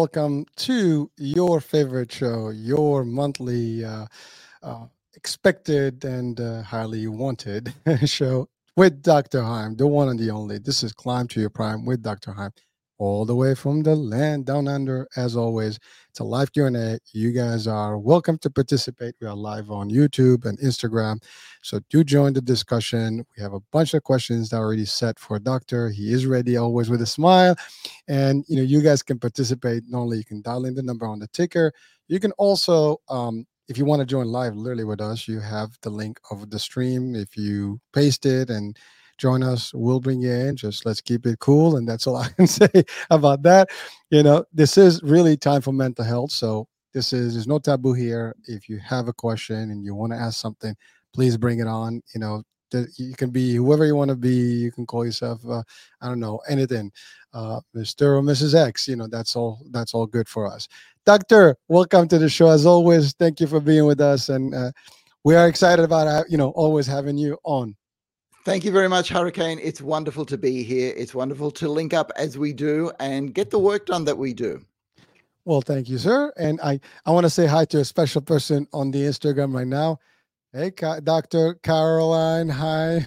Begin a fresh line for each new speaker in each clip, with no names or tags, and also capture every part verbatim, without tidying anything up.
welcome to your favorite show, your monthly uh, uh, expected and uh, highly wanted show with doctor Heim, the one and the only. This is Climb to Your Prime with doctor Heim, all the way from the land down under. As always, it's a live Q and A. You guys are welcome to participate. We are live on YouTube and Instagram, so do join the discussion. We have a bunch of questions that are already set for Doctor. He is ready, always with a smile, and you know you guys can participate. Not only you can dial in the number on the ticker, you can also um, if you want to join live literally with us, you have the link of the stream. If you paste it and join us, we'll bring you in. Just let's keep it cool. And that's all I can say about that. You know, this is really time for mental health. So this is, there's no taboo here. If you have a question and you want to ask something, please bring it on. You know, th- you can be whoever you want to be. You can call yourself, uh, I don't know, anything, uh, Mister or Missus X. You know, that's all. That's all good for us. Doctor, welcome to the show. As always, thank you for being with us, and uh, we are excited about uh, you know always having you on.
Thank you very much, Hurricane. It's wonderful to be here. It's wonderful to link up as we do and get the work done that we do.
Well, thank you, sir. And I I want to say hi to a special person on the Instagram right now. Hey, Ca- Doctor Caroline. Hi.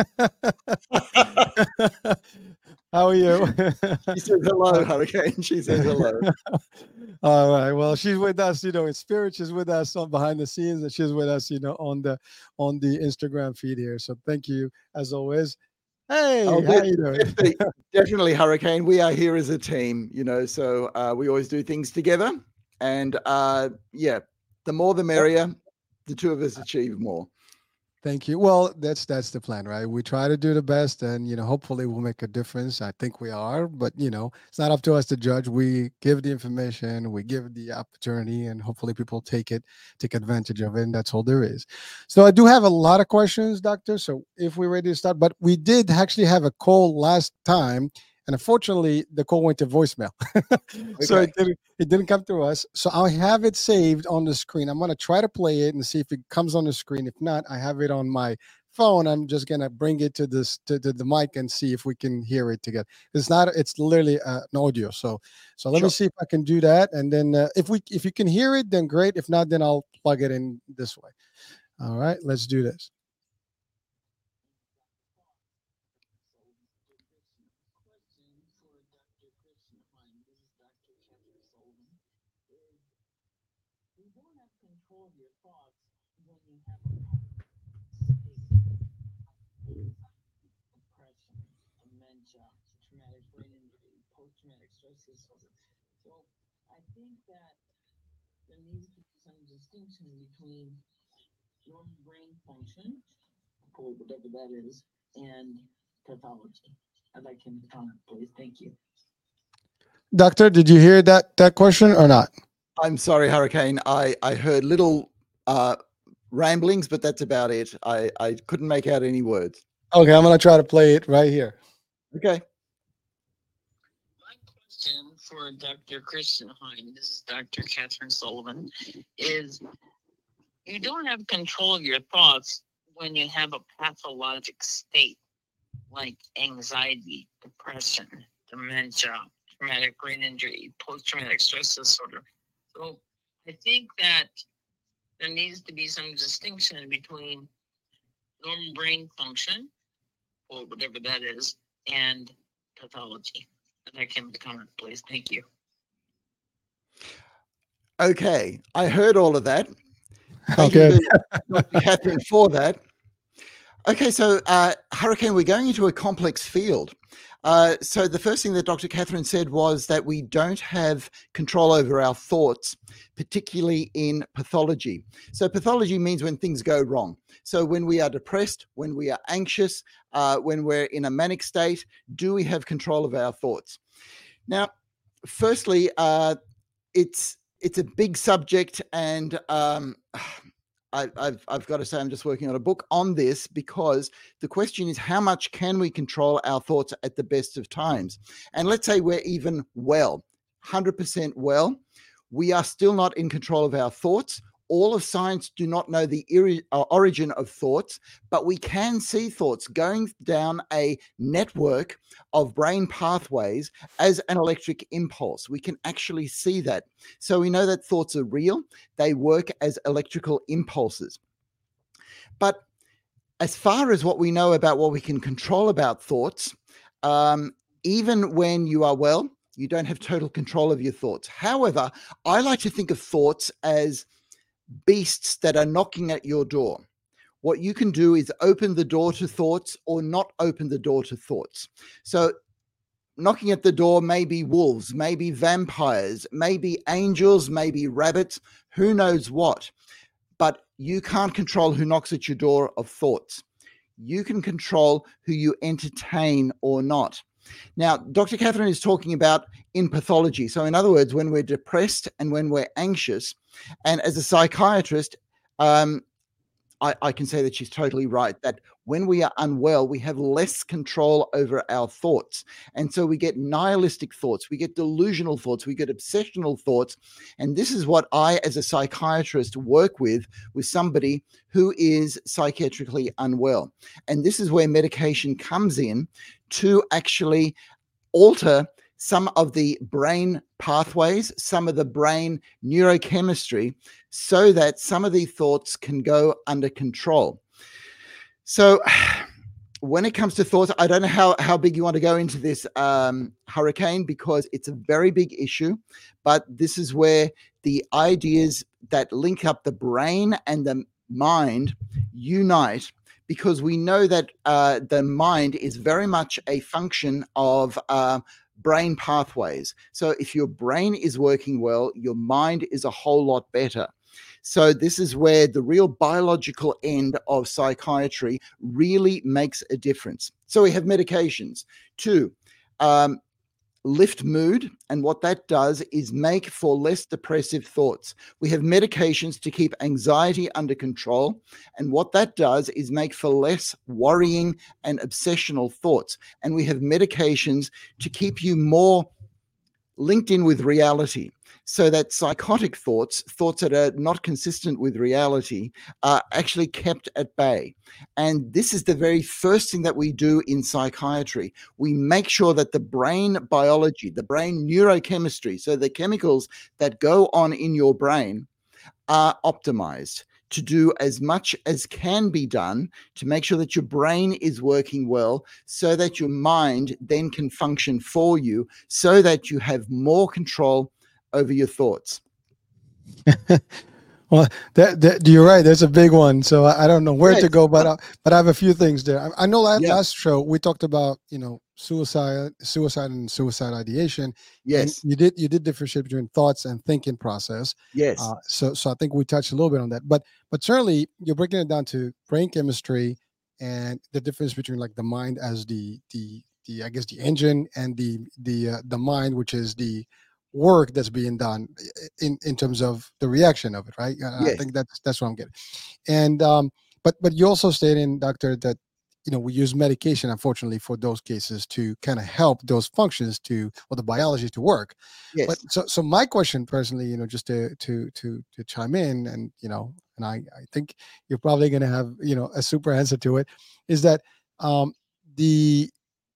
How are you?
She says hello, Hurricane. She says hello.
All right. Well, she's with us, you know, in spirit. She's with us on behind the scenes, and she's with us, you know, on the on the Instagram feed here. So thank you as always. Hey,
Oh,
how
de-
you doing?
definitely, definitely, Hurricane. We are here as a team, you know, so uh, we always do things together. And uh, yeah, the more the merrier. The two of us achieve more.
Thank you. Well, that's that's the plan, right? We try to do the best, and you know, hopefully, we'll make a difference. I think we are, but you know, it's not up to us to judge. We give the information, we give the opportunity, and hopefully, people take it, take advantage of it, and that's all there is. So, I do have a lot of questions, Doctor. So, if we're ready to start, but we did actually have a call last time, and unfortunately, the call went to voicemail, so
Okay.
it didn't it didn't come through us. So I have it saved on the screen. I'm gonna try to play it and see if it comes on the screen. If not, I have it on my phone. I'm just gonna bring it to this to, to the mic and see if we can hear it together. It's not. It's literally uh, an audio. So so let me
Sure.
see if I can do that. And then uh, if we if you can hear it, then great. If not, then I'll plug it in this way. All right, let's do this. Doctor, did you hear that that question or not?
I'm sorry, Hurricane. I, I heard little uh, ramblings, but that's about it. I, I couldn't make out any words.
Okay, I'm gonna try to play it right here.
Okay.
My question for Doctor Christian Hein, this is Doctor Catherine Sullivan, is you don't have control of your thoughts when you have a pathologic state like anxiety, depression, dementia, traumatic brain injury, post-traumatic stress disorder. So I think that there needs to be some distinction between normal brain function, or whatever that is, and pathology. And I can comment, please. Thank you.
Okay. I heard all of that. Thank
Okay.
you, to Doctor Catherine, for that. Okay, so uh, Hurricane, we're going into a complex field. Uh, so the first thing that Doctor Catherine said was that we don't have control over our thoughts, particularly in pathology. So pathology means when things go wrong. So when we are depressed, when we are anxious, uh, when we're in a manic state, do we have control of our thoughts? Now, firstly, uh, it's it's a big subject, and um, I, I've, I've got to say I'm just working on a book on this, because the question is, how much can we control our thoughts at the best of times? And let's say we're even well, one hundred percent well, we are still not in control of our thoughts, all of science do not know the iri- uh, origin of thoughts, but we can see thoughts going down a network of brain pathways as an electric impulse. We can actually see that. So we know that thoughts are real. They work as electrical impulses. But as far as what we know about what we can control about thoughts, um, even when you are well, you don't have total control of your thoughts. However, I like to think of thoughts as beasts that are knocking at your door. What you can do is open the door to thoughts or not open the door to thoughts. So knocking at the door may be wolves, maybe vampires, maybe angels, maybe rabbits, who knows what. But you can't control who knocks at your door of thoughts. You can control who you entertain or not. Now, Doctor Catherine is talking about in pathology. So in other words, when we're depressed and when we're anxious, and as a psychiatrist, um, I, I can say that she's totally right, that when we are unwell, we have less control over our thoughts. And so we get nihilistic thoughts, we get delusional thoughts, we get obsessional thoughts. And this is what I, as a psychiatrist, work with, with somebody who is psychiatrically unwell. And this is where medication comes in to actually alter some of the brain pathways, some of the brain neurochemistry, so that some of the thoughts can go under control. So when it comes to thoughts, I don't know how, how big you want to go into this, um, Hurricane, because it's a very big issue, but this is where the ideas that link up the brain and the mind unite, because we know that uh, the mind is very much a function of uh, brain pathways. So if your brain is working well, your mind is a whole lot better. So this is where the real biological end of psychiatry really makes a difference. So we have medications. Two, um, lift mood, and what that does is make for less depressive thoughts. We have medications to keep anxiety under control, and what that does is make for less worrying and obsessional thoughts. And we have medications to keep you more linked in with reality, so that psychotic thoughts, thoughts that are not consistent with reality, are actually kept at bay. And this is the very first thing that we do in psychiatry. We make sure that the brain biology, the brain neurochemistry, so the chemicals that go on in your brain, are optimized to do as much as can be done to make sure that your brain is working well, so that your mind then can function for you, so that you have more control over your thoughts.
Well, that, that you're right. That's a big one. So I, I don't know where
Yes.
to go, but I, but I have a few things there. I, I know last,
Yeah.
last show we talked about, you know, suicide, suicide and suicide ideation.
Yes.
And you did you did differentiate between thoughts and thinking process.
Yes.
Uh, so so I think we touched a little bit on that. But but certainly you're breaking it down to brain chemistry and the difference between like the mind as the the the I guess the engine, and the the uh, the mind, which is the work that's being done in in terms of the reaction of it, right? Uh, I
Yes.
think that's that's what I'm getting. And um, but but you also stated, doctor, that you know we use medication, unfortunately, for those cases to kind of help those functions to, or the biology to work.
Yes.
But so so my question personally, you know, just to to to to chime in, and you know, and I I think you're probably going to have, you know, a super answer to it, is that um the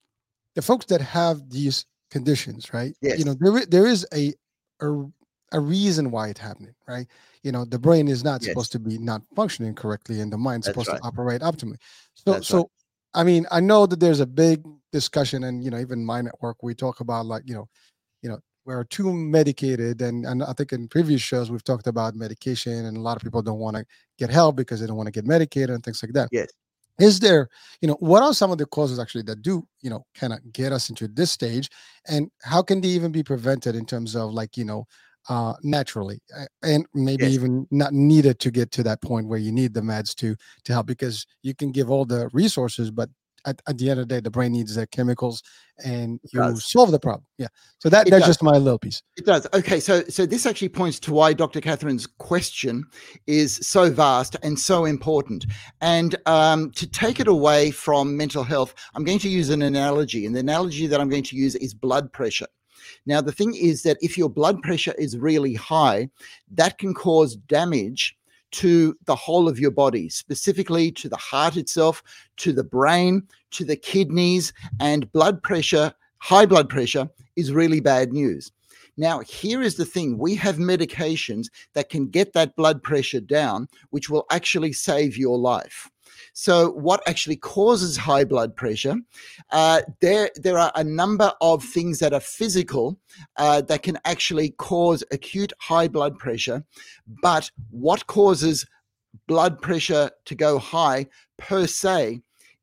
the folks that have these conditions, right?
Yes.
You know, there i- there is a a, a reason why it's happening, right? You know, the brain is not
Yes.
supposed to be not functioning correctly, and the mind's
That's
supposed
right.
to operate optimally. So,
That's
so
right.
I mean, I know that there's a big discussion, and you know, even my network, we talk about like, you know, you know, we're too medicated, and and I think in previous shows we've talked about medication, and a lot of people don't want to get help because they don't want to get medicated and things like that.
Yes.
Is there, you know, what are some of the causes actually that do, you know, kind of get us into this stage, and how can they even be prevented in terms of like, you know, uh, naturally, uh, and maybe
Yes.
even not needed to get to that point where you need the meds to to help, because you can give all the resources, but at, at the end of the day, the brain needs the chemicals, and
It
you
does.
solve the problem. Yeah. So that
It
that's
does.
just my little piece.
It does. Okay, so so this actually points to why Doctor Catherine's question is so vast and so important. And um, to take it away from mental health, I'm going to use an analogy, and the analogy that I'm going to use is blood pressure. Now, the thing is that if your blood pressure is really high, that can cause damage to the whole of your body, specifically to the heart itself, to the brain, to the kidneys, and blood pressure. High blood pressure is really bad news. Now, here is the thing. We have medications that can get that blood pressure down, which will actually save your life. So what actually causes high blood pressure? Uh, there, there are a number of things that are physical uh, that can actually cause acute high blood pressure. But what causes blood pressure to go high per se,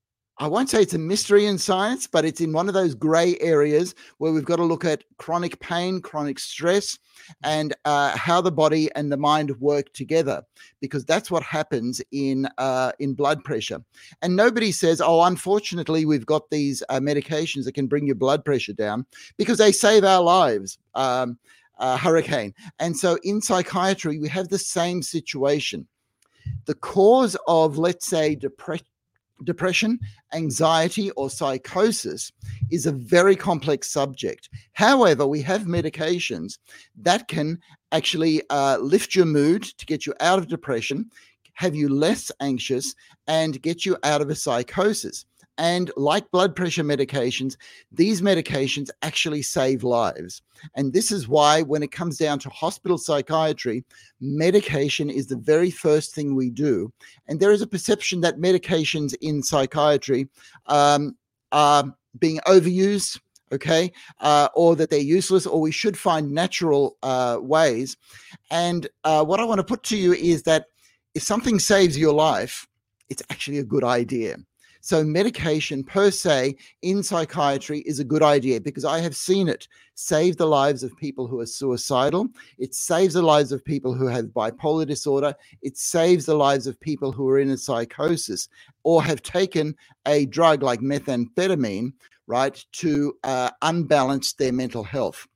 I won't say it's a mystery in science, but it's in one of those gray areas where we've got to look at chronic pain, chronic stress, and uh, how the body and the mind work together, because that's what happens in uh, in blood pressure. And nobody says, oh, unfortunately, we've got these uh, medications that can bring your blood pressure down, because they save our lives, um, uh, Hurricane. And so in psychiatry, we have the same situation. The cause of, let's say, depression, Depression, anxiety, or psychosis is a very complex subject. However, we have medications that can actually uh, lift your mood to get you out of depression, have you less anxious, and get you out of a psychosis. And like blood pressure medications, these medications actually save lives. And this is why when it comes down to hospital psychiatry, medication is the very first thing we do. And there is a perception that medications in psychiatry um, are being overused, okay, uh, or that they're useless, or we should find natural uh, ways. And uh, what I want to put to you is that if something saves your life, it's actually a good idea. So medication per se in psychiatry is a good idea, because I have seen it save the lives of people who are suicidal. It saves the lives of people who have bipolar disorder. It saves the lives of people who are in a psychosis or have taken a drug like methamphetamine, right, to uh, unbalance their mental health.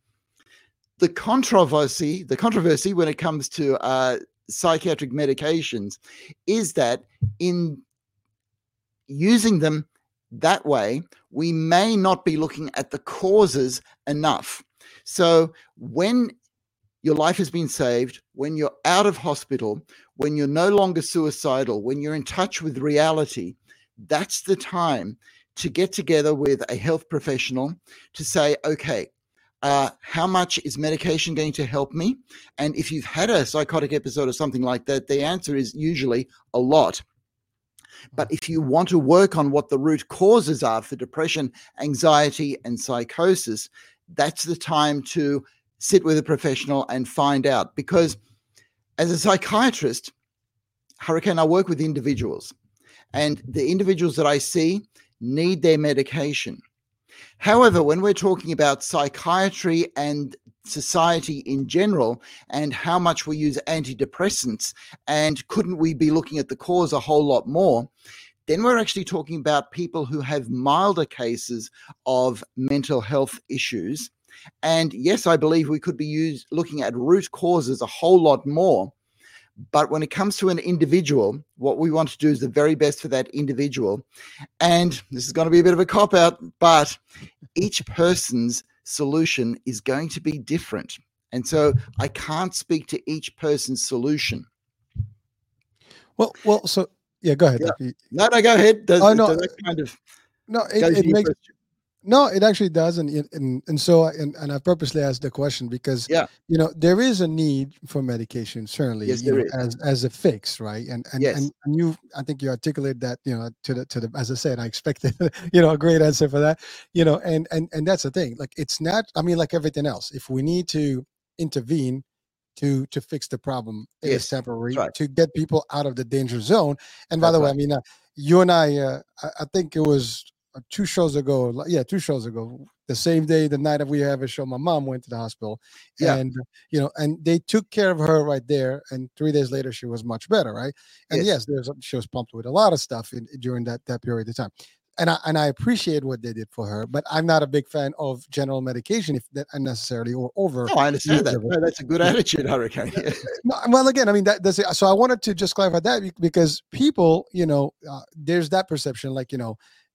The controversy, the controversy when it comes to uh, psychiatric medications is that in using them that way, we may not be looking at the causes enough. So when your life has been saved, when you're out of hospital, when you're no longer suicidal, when you're in touch with reality, that's the time to get together with a health professional to say, okay, uh, how much is medication going to help me? And if you've had a psychotic episode or something like that, the answer is usually a lot. But if you want to work on what the root causes are for depression, anxiety, and psychosis, that's the time to sit with a professional and find out. Because as a psychiatrist, Hurricane, I work with individuals, and the individuals that I see need their medication. However, when we're talking about psychiatry and society in general and how much we use antidepressants, and couldn't we be looking at the cause a whole lot more, then we're actually talking about people who have milder cases of mental health issues. And yes, I believe we could be used, looking at root causes a whole lot more. But when it comes to an individual, what we want to do is the very best for that individual. And this is going to be a bit of a cop-out, but each person's solution is going to be different. And so I can't speak to each person's solution.
Well, well, so yeah, go ahead.
Yeah. No, no, go ahead. Does,
oh, no,
does that kind of
no, it, it makes question? No, it actually does, and and and so and, and I purposely asked the question because
yeah,
you know there is a need for medication, certainly,
yes,
you
there
know,
is.
as as a fix, right? And and,
yes.
and and you, I think you articulated that, you know, to the to the as I said, I expected you know a great answer for that, you know, and and and that's the thing. Like it's not, I mean, like everything else, if we need to intervene to to fix the problem, it
yes,
is temporary,
right.
to get people out of the danger zone. And by
that's
the way,
right.
I mean, uh, you and I, uh, I, I think it was. Two shows ago, yeah, two shows ago, the same day, the night that we have a show, my mom went to the hospital,
yeah.
and you know, and they took care of her right there. And three days later, she was much better, right? And yes, yes there's she was pumped with a lot of stuff in, during that that period of time. And I and I appreciate what they did for her, but I'm not a big fan of general medication, if that unnecessarily or over.
No, I understand that. No, that's a good attitude, Hurricane.
No, well, again, I mean that, that's it. So I wanted to just clarify that because people, you know, uh, there's that perception, like you know.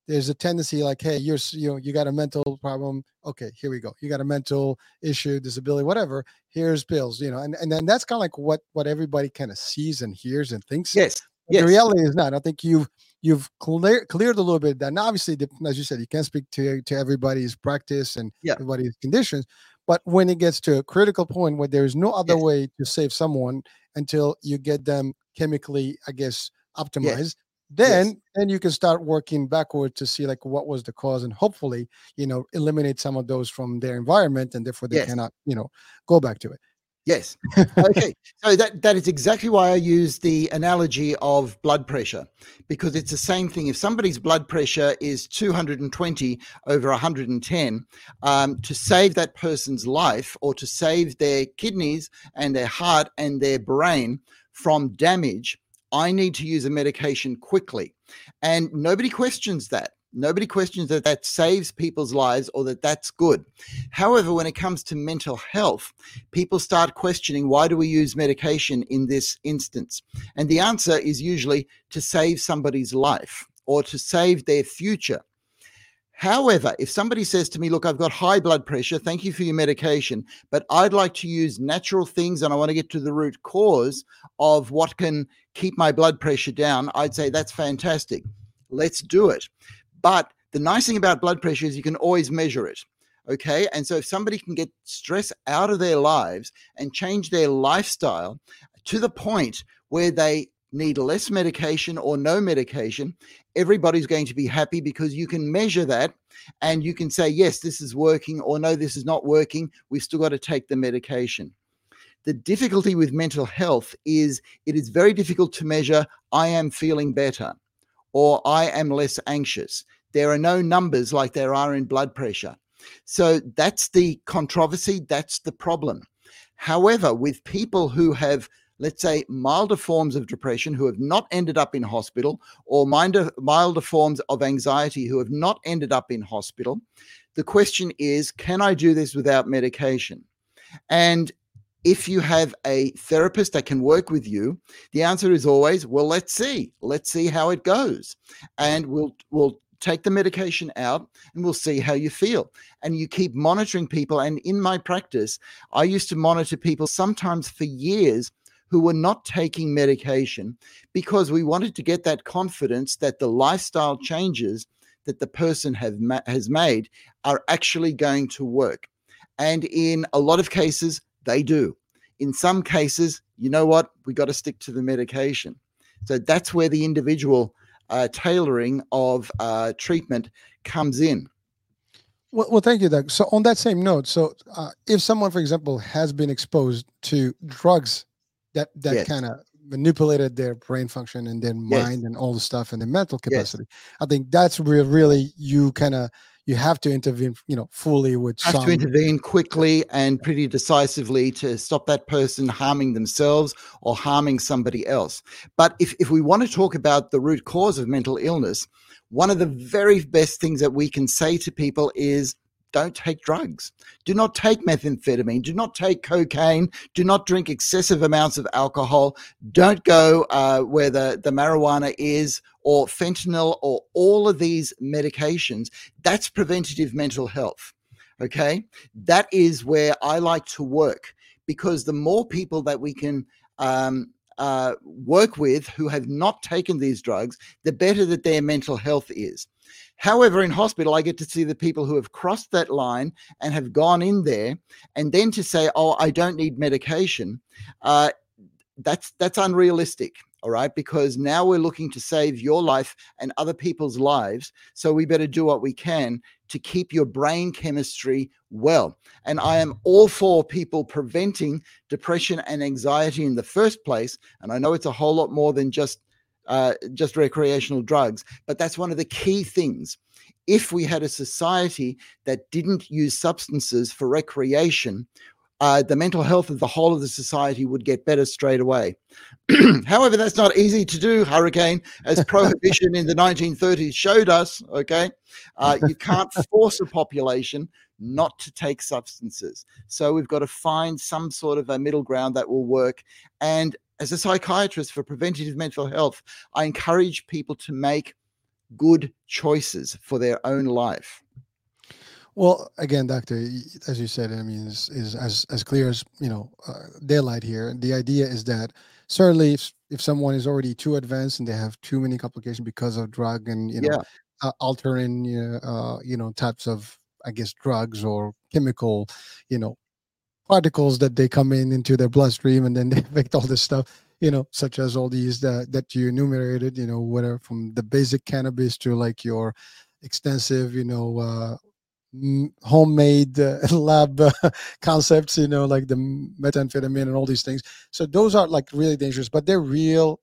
there's a tendency like, hey, you're s- you know you got a mental problem. Okay, here we go. You got a mental issue, disability, whatever. Here's pills. You know, and and then that's kind of like what what everybody kind of sees and hears and thinks.
Yes.
But the
Yes.
reality is not. I think you've you've clear, cleared a little bit of that. Now, obviously, the, as you said, you can't speak to to everybody's practice and
Yeah.
everybody's conditions. But when it gets to a critical point where there is no other
Yes.
way to save someone until you get them chemically, I guess, optimized, then
Yes.
then you can start working backward to see like what was the cause and hopefully, you know, eliminate some of those from their environment and therefore they
Yes.
cannot, you know, go back to it.
Yes. Okay. So that that is exactly why I use the analogy of blood pressure, because it's the same thing. If somebody's blood pressure is two hundred twenty over one hundred ten, um, to save that person's life or to save their kidneys and their heart and their brain from damage, I need to use a medication quickly. And nobody questions that. Nobody questions that that saves people's lives or that that's good. However, when it comes to mental health, people start questioning, why do we use medication in this instance? And the answer is usually to save somebody's life or to save their future. However, if somebody says to me, look, I've got high blood pressure, thank you for your medication, but I'd like to use natural things and I want to get to the root cause of what can keep my blood pressure down, I'd say that's fantastic. Let's do it. But the nice thing about blood pressure is you can always measure it. Okay. And so if somebody can get stress out of their lives and change their lifestyle to the point where they need less medication or no medication, everybody's going to be happy because you can measure that and you can say, yes, this is working, or no, this is not working. We've still got to take the medication. The difficulty with mental health is it is very difficult to measure, I am feeling better or I am less anxious. There are no numbers like there are in blood pressure. So that's the controversy. That's the problem. However, with people who have, let's say, milder forms of depression, who have not ended up in hospital, or milder, milder forms of anxiety who have not ended up in hospital, the question is, can I do this without medication? And if you have a therapist that can work with you, the answer is always, well, let's see. Let's see how it goes. And we'll we'll take the medication out and we'll see how you feel. And you keep monitoring people. And in my practice, I used to monitor people sometimes for years who were not taking medication because we wanted to get that confidence that the lifestyle changes that the person have ma- has made are actually going to work. And in a lot of cases, they do. In some cases, you know what? We got to stick to the medication. So that's where the individual uh, tailoring of uh, treatment comes in.
Well, well, thank you, Doug. So on that same note, so uh, if someone, for example, has been exposed to drugs that that
Yes.
kind of manipulated their brain function and their
Yes.
mind and all the stuff and their mental
Yes.
capacity, I think that's where really you kind of you have to intervene, you know, fully with
Have
some.
to intervene quickly and pretty decisively to stop that person harming themselves or harming somebody else. But if, if we want to talk about the root cause of mental illness, one of the very best things that we can say to people is, don't take drugs. Do not take methamphetamine. Do not take cocaine. Do not drink excessive amounts of alcohol. Don't go uh, where the, the marijuana is, or fentanyl, or all of these medications. That's preventative mental health. Okay. That is where I like to work, because the more people that we can um, uh, work with who have not taken these drugs, the better that their mental health is. However, in hospital, I get to see the people who have crossed that line and have gone in there, and then to say, oh, I don't need medication, uh, that's that's unrealistic. All right, because now we're looking to save your life and other people's lives. So we better do what we can to keep your brain chemistry well. And I am all for people preventing depression and anxiety in the first place. And I know it's a whole lot more than just uh, just recreational drugs, but that's one of the key things. If we had a society that didn't use substances for recreation, Uh, the mental health of the whole of the society would get better straight away. However, that's not easy to do, Hurricane, as prohibition in the nineteen thirties showed us, okay? Uh, you can't force a population not to take substances. So we've got to find some sort of a middle ground that will work. And as a psychiatrist for preventative mental health, I encourage people to make good choices for their own life.
Well, again, doctor, y- as you said, I mean, is is as as clear as you know uh, daylight here. The idea is that certainly, if if someone is already too advanced and they have too many complications because of drug and you know
Yeah,
uh, altering you know, uh, you know types of I guess drugs or chemical you know particles that they come in into their bloodstream and then they affect all this stuff. You know, such as all these that that you enumerated. You know, whether from the basic cannabis to like your extensive, you know. Uh, m- homemade uh, lab uh, concepts, you know, like the methamphetamine and all these things. So those are like really dangerous, but they're real,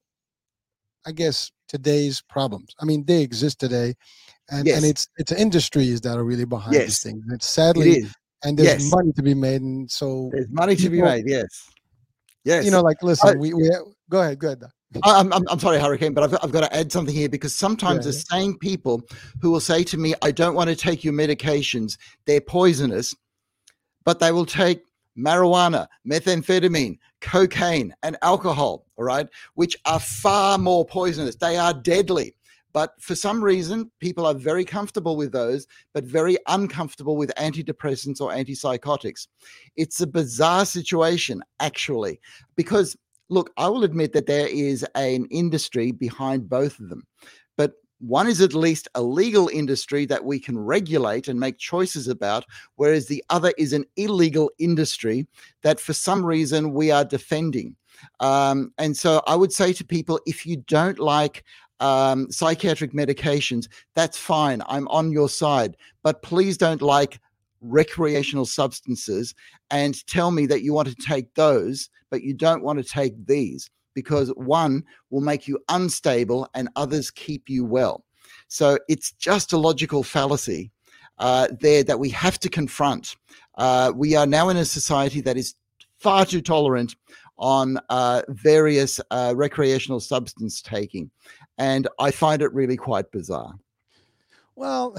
I guess, today's problems. I mean, they exist today, and and
yes,
it's it's industries that are really behind these
yes,
things. And it's
it
sadly,
is.
and there's
Yes,
money to be made, and so
there's money to be
people,
made. Yes,
you
yes.
know, like
Uh,
listen, we we go ahead, go ahead. Doc.
I- I'm, I'm, I'm sorry, Hurricane, but I've, I've got to add something here because
Yeah,
sometimes the
yeah.
same people who will say to me, I don't want to take your medications, they're poisonous, but they will take marijuana, methamphetamine, cocaine, and alcohol, all right, which are far more poisonous. They are deadly. But for some reason, people are very comfortable with those, but very uncomfortable with antidepressants or antipsychotics. It's a bizarre situation, actually, because look, I will admit that there is an industry behind both of them, but one is at least a legal industry that we can regulate and make choices about, whereas the other is an illegal industry that for some reason we are defending. Um, and so I would say to people, if you don't like um, psychiatric medications, that's fine. I'm on your side. But please don't like recreational substances and tell me that you want to take those, but you don't want to take these, because one will make you unstable and others keep you well. So it's just a logical fallacy uh, there that we have to confront. Uh, we are now in a society that is far too tolerant on uh, various uh, recreational substance taking. And I find it really quite bizarre.
Well,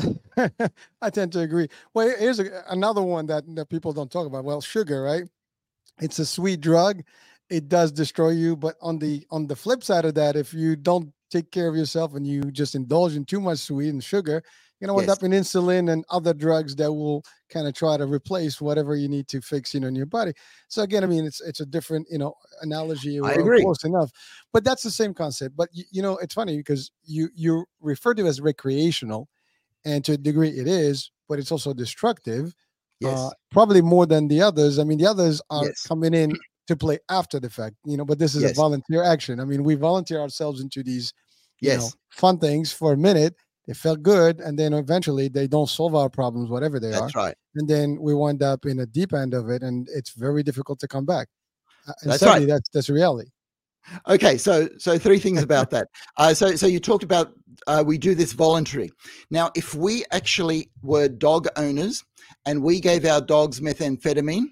I tend to agree. Well, here's a, another one that, that people don't talk about. Well, sugar, right? It's a sweet drug. It does destroy you, but on the on the flip side of that, if you don't take care of yourself and you just indulge in too much sweet and sugar, you know, end
Yes,
up in insulin and other drugs that will kind of try to replace whatever you need to fix, you know, in your body. So again, I mean, it's it's a different, you know, analogy
I
or, or
agree.
close enough, but that's the same concept. But you, you know, it's funny because you you refer to it as recreational, and to a degree it is, but it's also destructive, uh,
Yes,
probably more than the others. I mean, the others are
yes,
coming in to play after the fact, you know, but this is a
yes,
volunteer action. I mean, we volunteer ourselves into these, you know,
yes.
fun things for a minute. They felt good, and then eventually they don't solve our problems, whatever they are,
That's right.
and then we wind up in a deep end of it, and it's very difficult to come back. Uh, and
That's right.
sadly, that's that's reality.
Okay, so so three things about that. Uh, so so you talked about uh, we do this voluntary. Now, if we actually were dog owners and we gave our dogs methamphetamine,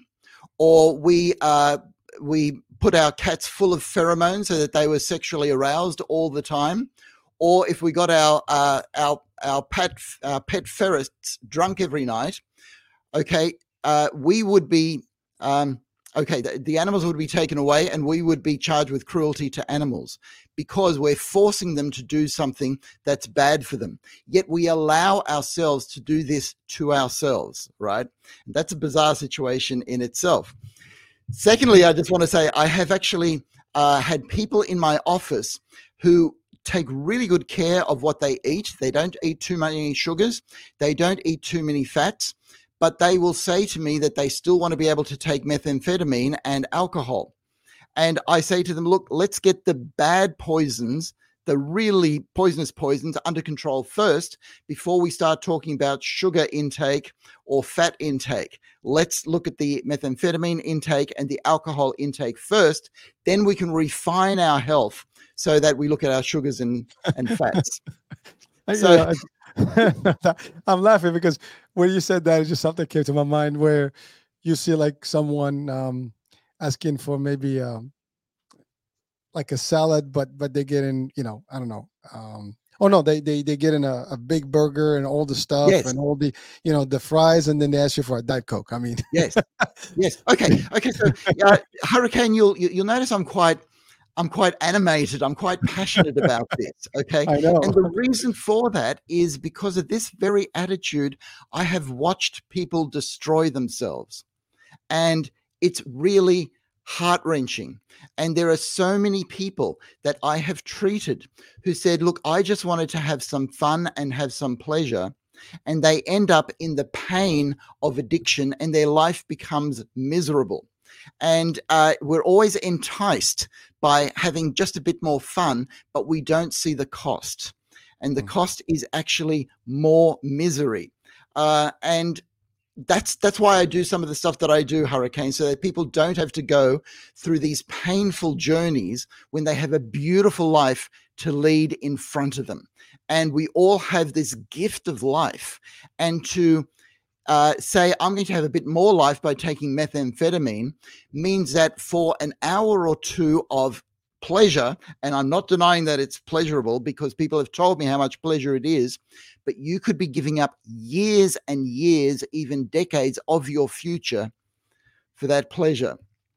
or we uh, we put our cats full of pheromones so that they were sexually aroused all the time, or if we got our uh, our our pet our pet ferrets drunk every night, okay, uh, we would be um, okay. The, the animals would be taken away, and we would be charged with cruelty to animals because we're forcing them to do something that's bad for them. Yet we allow ourselves to do this to ourselves, right? And that's a bizarre situation in itself. Secondly, I just want to say I have actually uh, had people in my office who take really good care of what they eat. They don't eat too many sugars, they don't eat too many fats, but they will say to me that they still want to be able to take methamphetamine and alcohol. And I say to them, look, let's get the bad poisons, the really poisonous poisons, under control first before we start talking about sugar intake or fat intake. Let's look at the methamphetamine intake and the alcohol intake first. Then we can refine our health so that we look at our sugars and, and fats.
I- you
So,
know, I- I'm laughing because when you said that, it just something came to my mind where you see like someone um, asking for maybe um, like a salad, but but they get in, you know, I don't know. Um, oh no, they they they get in a, a big burger and all the stuff
yes,
and all the, you know, the fries, and then they ask you for a Diet Coke. I mean,
yes, yes. Okay, okay. So, uh, Hurricane, you'll you'll notice I'm quite I'm quite animated. I'm quite passionate about this. Okay.
I know.
And the reason for that is because of this very attitude. I have watched people destroy themselves, and it's really heart-wrenching. And there are so many people that I have treated who said, look, I just wanted to have some fun and have some pleasure. And they end up in the pain of addiction, and their life becomes miserable. And uh, we're always enticed by having just a bit more fun, but we don't see the cost. And the mm. cost is actually more misery. Uh, and that's that's why I do some of the stuff that I do, Hurricane, so that people don't have to go through these painful journeys when they have a beautiful life to lead in front of them. And we all have this gift of life. And to uh, say, I'm going to have a bit more life by taking methamphetamine means that for an hour or two of pleasure, and I'm not denying that it's pleasurable because people have told me how much pleasure it is, but you could be giving up years and years, even decades of your future for that pleasure.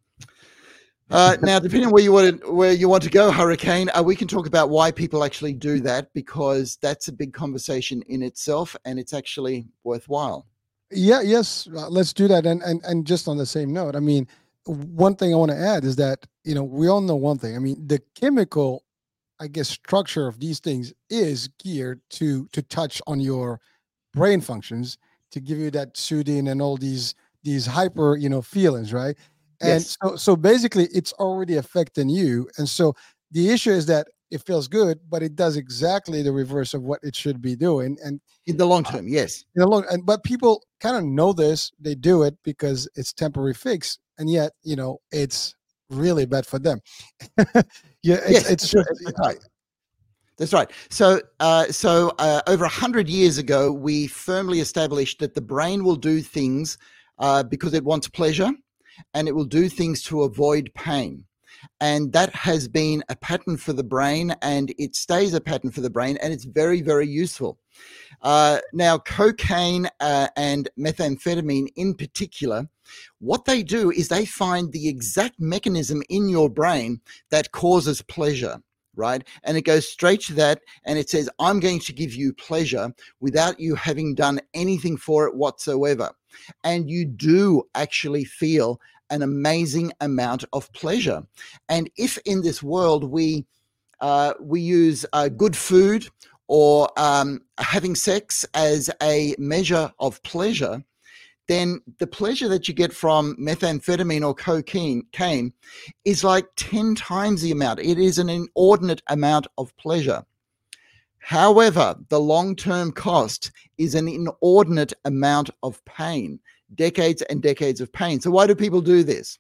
Uh, now, depending on where you want to, where you want to go, Hurricane, uh, we can talk about why people actually do that, because that's a big conversation in itself, and it's actually worthwhile.
Yeah, yes, uh, let's do that. And and and just on the same note, I mean, one thing I want to add is that, you know, we all know one thing. I mean, the chemical, I guess, structure of these things is geared to to touch on your brain functions, to give you that soothing and all these these hyper, you know, feelings, right? And
Yes.
so so basically it's already affecting you. And so the issue is that it feels good, but it does exactly the reverse of what it should be doing. And
in the long term, yes.
In the long, and but people kind of know this. They do it because it's temporary fix, and yet, you know, it's really bad for them. yeah, it's,
yes,
it's
that's, that's right. That's right. So, uh, so uh, over a hundred years ago, we firmly established that the brain will do things uh, because it wants pleasure, and it will do things to avoid pain. And that has been a pattern for the brain, and it stays a pattern for the brain, and it's very, very useful. Uh, now, cocaine uh, and methamphetamine in particular, what they do is they find the exact mechanism in your brain that causes pleasure, right? And it goes straight to that, and it says, I'm going to give you pleasure without you having done anything for it whatsoever. And you do actually feel an amazing amount of pleasure. And if in this world we uh, we use uh, good food or um, having sex as a measure of pleasure, then the pleasure that you get from methamphetamine or cocaine cane is like ten times the amount. It is an inordinate amount of pleasure. However, the long-term cost is an inordinate amount of pain, decades and decades of pain. So why do people do this?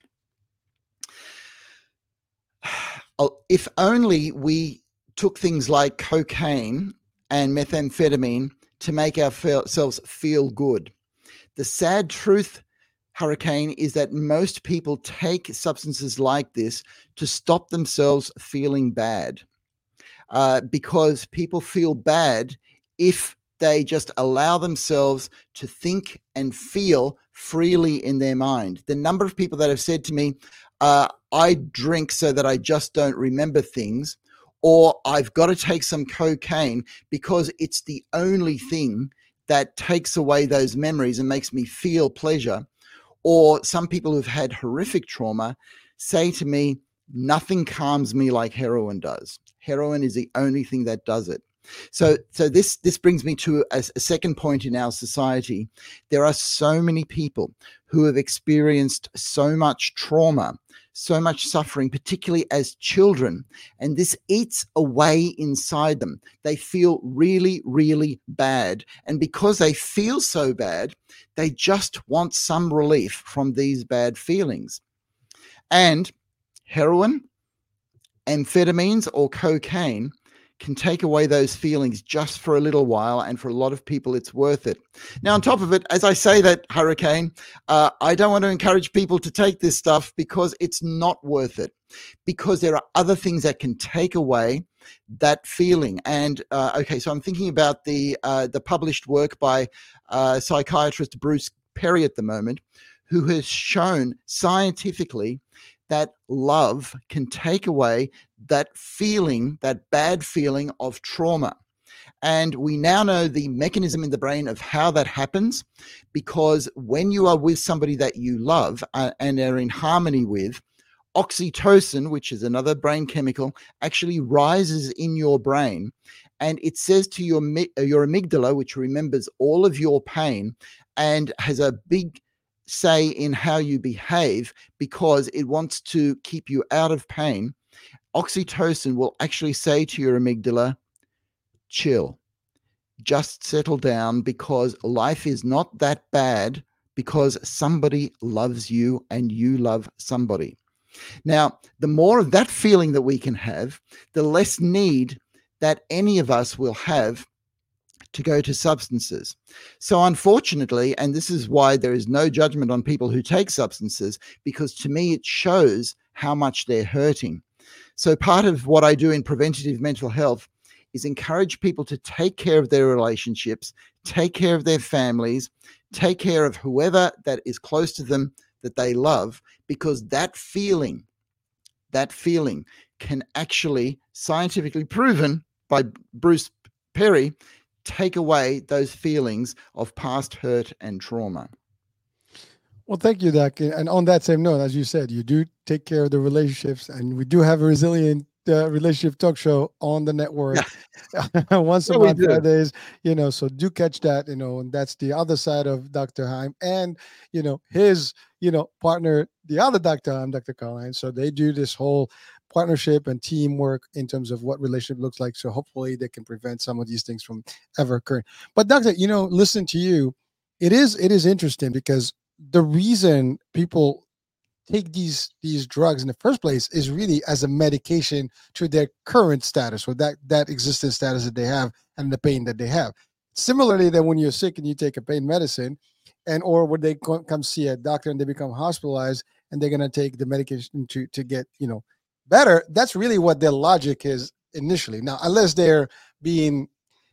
If only we took things like cocaine and methamphetamine to make ourselves feel good. The sad truth, Hurricane, is that most people take substances like this to stop themselves feeling bad, uh, because people feel bad if they just allow themselves to think and feel freely in their mind. The number of people that have said to me, uh, I drink so that I just don't remember things, or I've got to take some cocaine because it's the only thing that takes away those memories and makes me feel pleasure. Or some people who've had horrific trauma say to me, nothing calms me like heroin does. Heroin is the only thing that does it. So, so this, this brings me to a, a second point in our society. There are so many people who have experienced so much trauma, so much suffering, particularly as children, and this eats away inside them. They feel really, really bad. And because they feel so bad, they just want some relief from these bad feelings. And heroin, amphetamines, or cocaine can take away those feelings just for a little while, and for a lot of people it's worth it. Now, on top of it, as I say that, Hurricane, uh, I don't want to encourage people to take this stuff because it's not worth it, because there are other things that can take away that feeling. And uh, okay, so I'm thinking about the uh, the published work by uh, psychiatrist Bruce Perry at the moment, who has shown scientifically that love can take away that feeling, that bad feeling of trauma. And we now know the mechanism in the brain of how that happens, because when you are with somebody that you love uh, and are in harmony with, oxytocin, which is another brain chemical, actually rises in your brain. And it says to your, your amygdala, which remembers all of your pain and has a big say in how you behave because it wants to keep you out of pain. Oxytocin will actually say to your amygdala, chill, just settle down, because life is not that bad, because somebody loves you and you love somebody. Now, the more of that feeling that we can have, the less need that any of us will have to go to substances. So unfortunately, and this is why there is no judgment on people who take substances, because to me, it shows how much they're hurting. So part of what I do in preventative mental health is encourage people to take care of their relationships, take care of their families, take care of whoever that is close to them that they love, because that feeling, that feeling can actually, scientifically proven by Bruce Perry, take away those feelings of past hurt and trauma.
Well, thank you, Doc. And on that same note, as you said, you do take care of the relationships, and we do have a resilient uh, relationship talk show on the network yeah. once yeah, a month, Fridays. You know, so do catch that. You know, and that's the other side of Doctor Heim, and you know his you know partner, the other Doctor Heim, Doctor Colleen. So they do this whole partnership and teamwork in terms of what relationship looks like. So hopefully they can prevent some of these things from ever occurring. But Doctor, you know, listen to you, it is it is interesting because the reason people take these these drugs in the first place is really as a medication to their current status, or that that existing status that they have and the pain that they have. Similarly, that when you're sick and you take a pain medicine, and or when they come see a doctor and they become hospitalized and they're going to take the medication to to get you know better, that's really what their logic is initially. Now, unless they're being,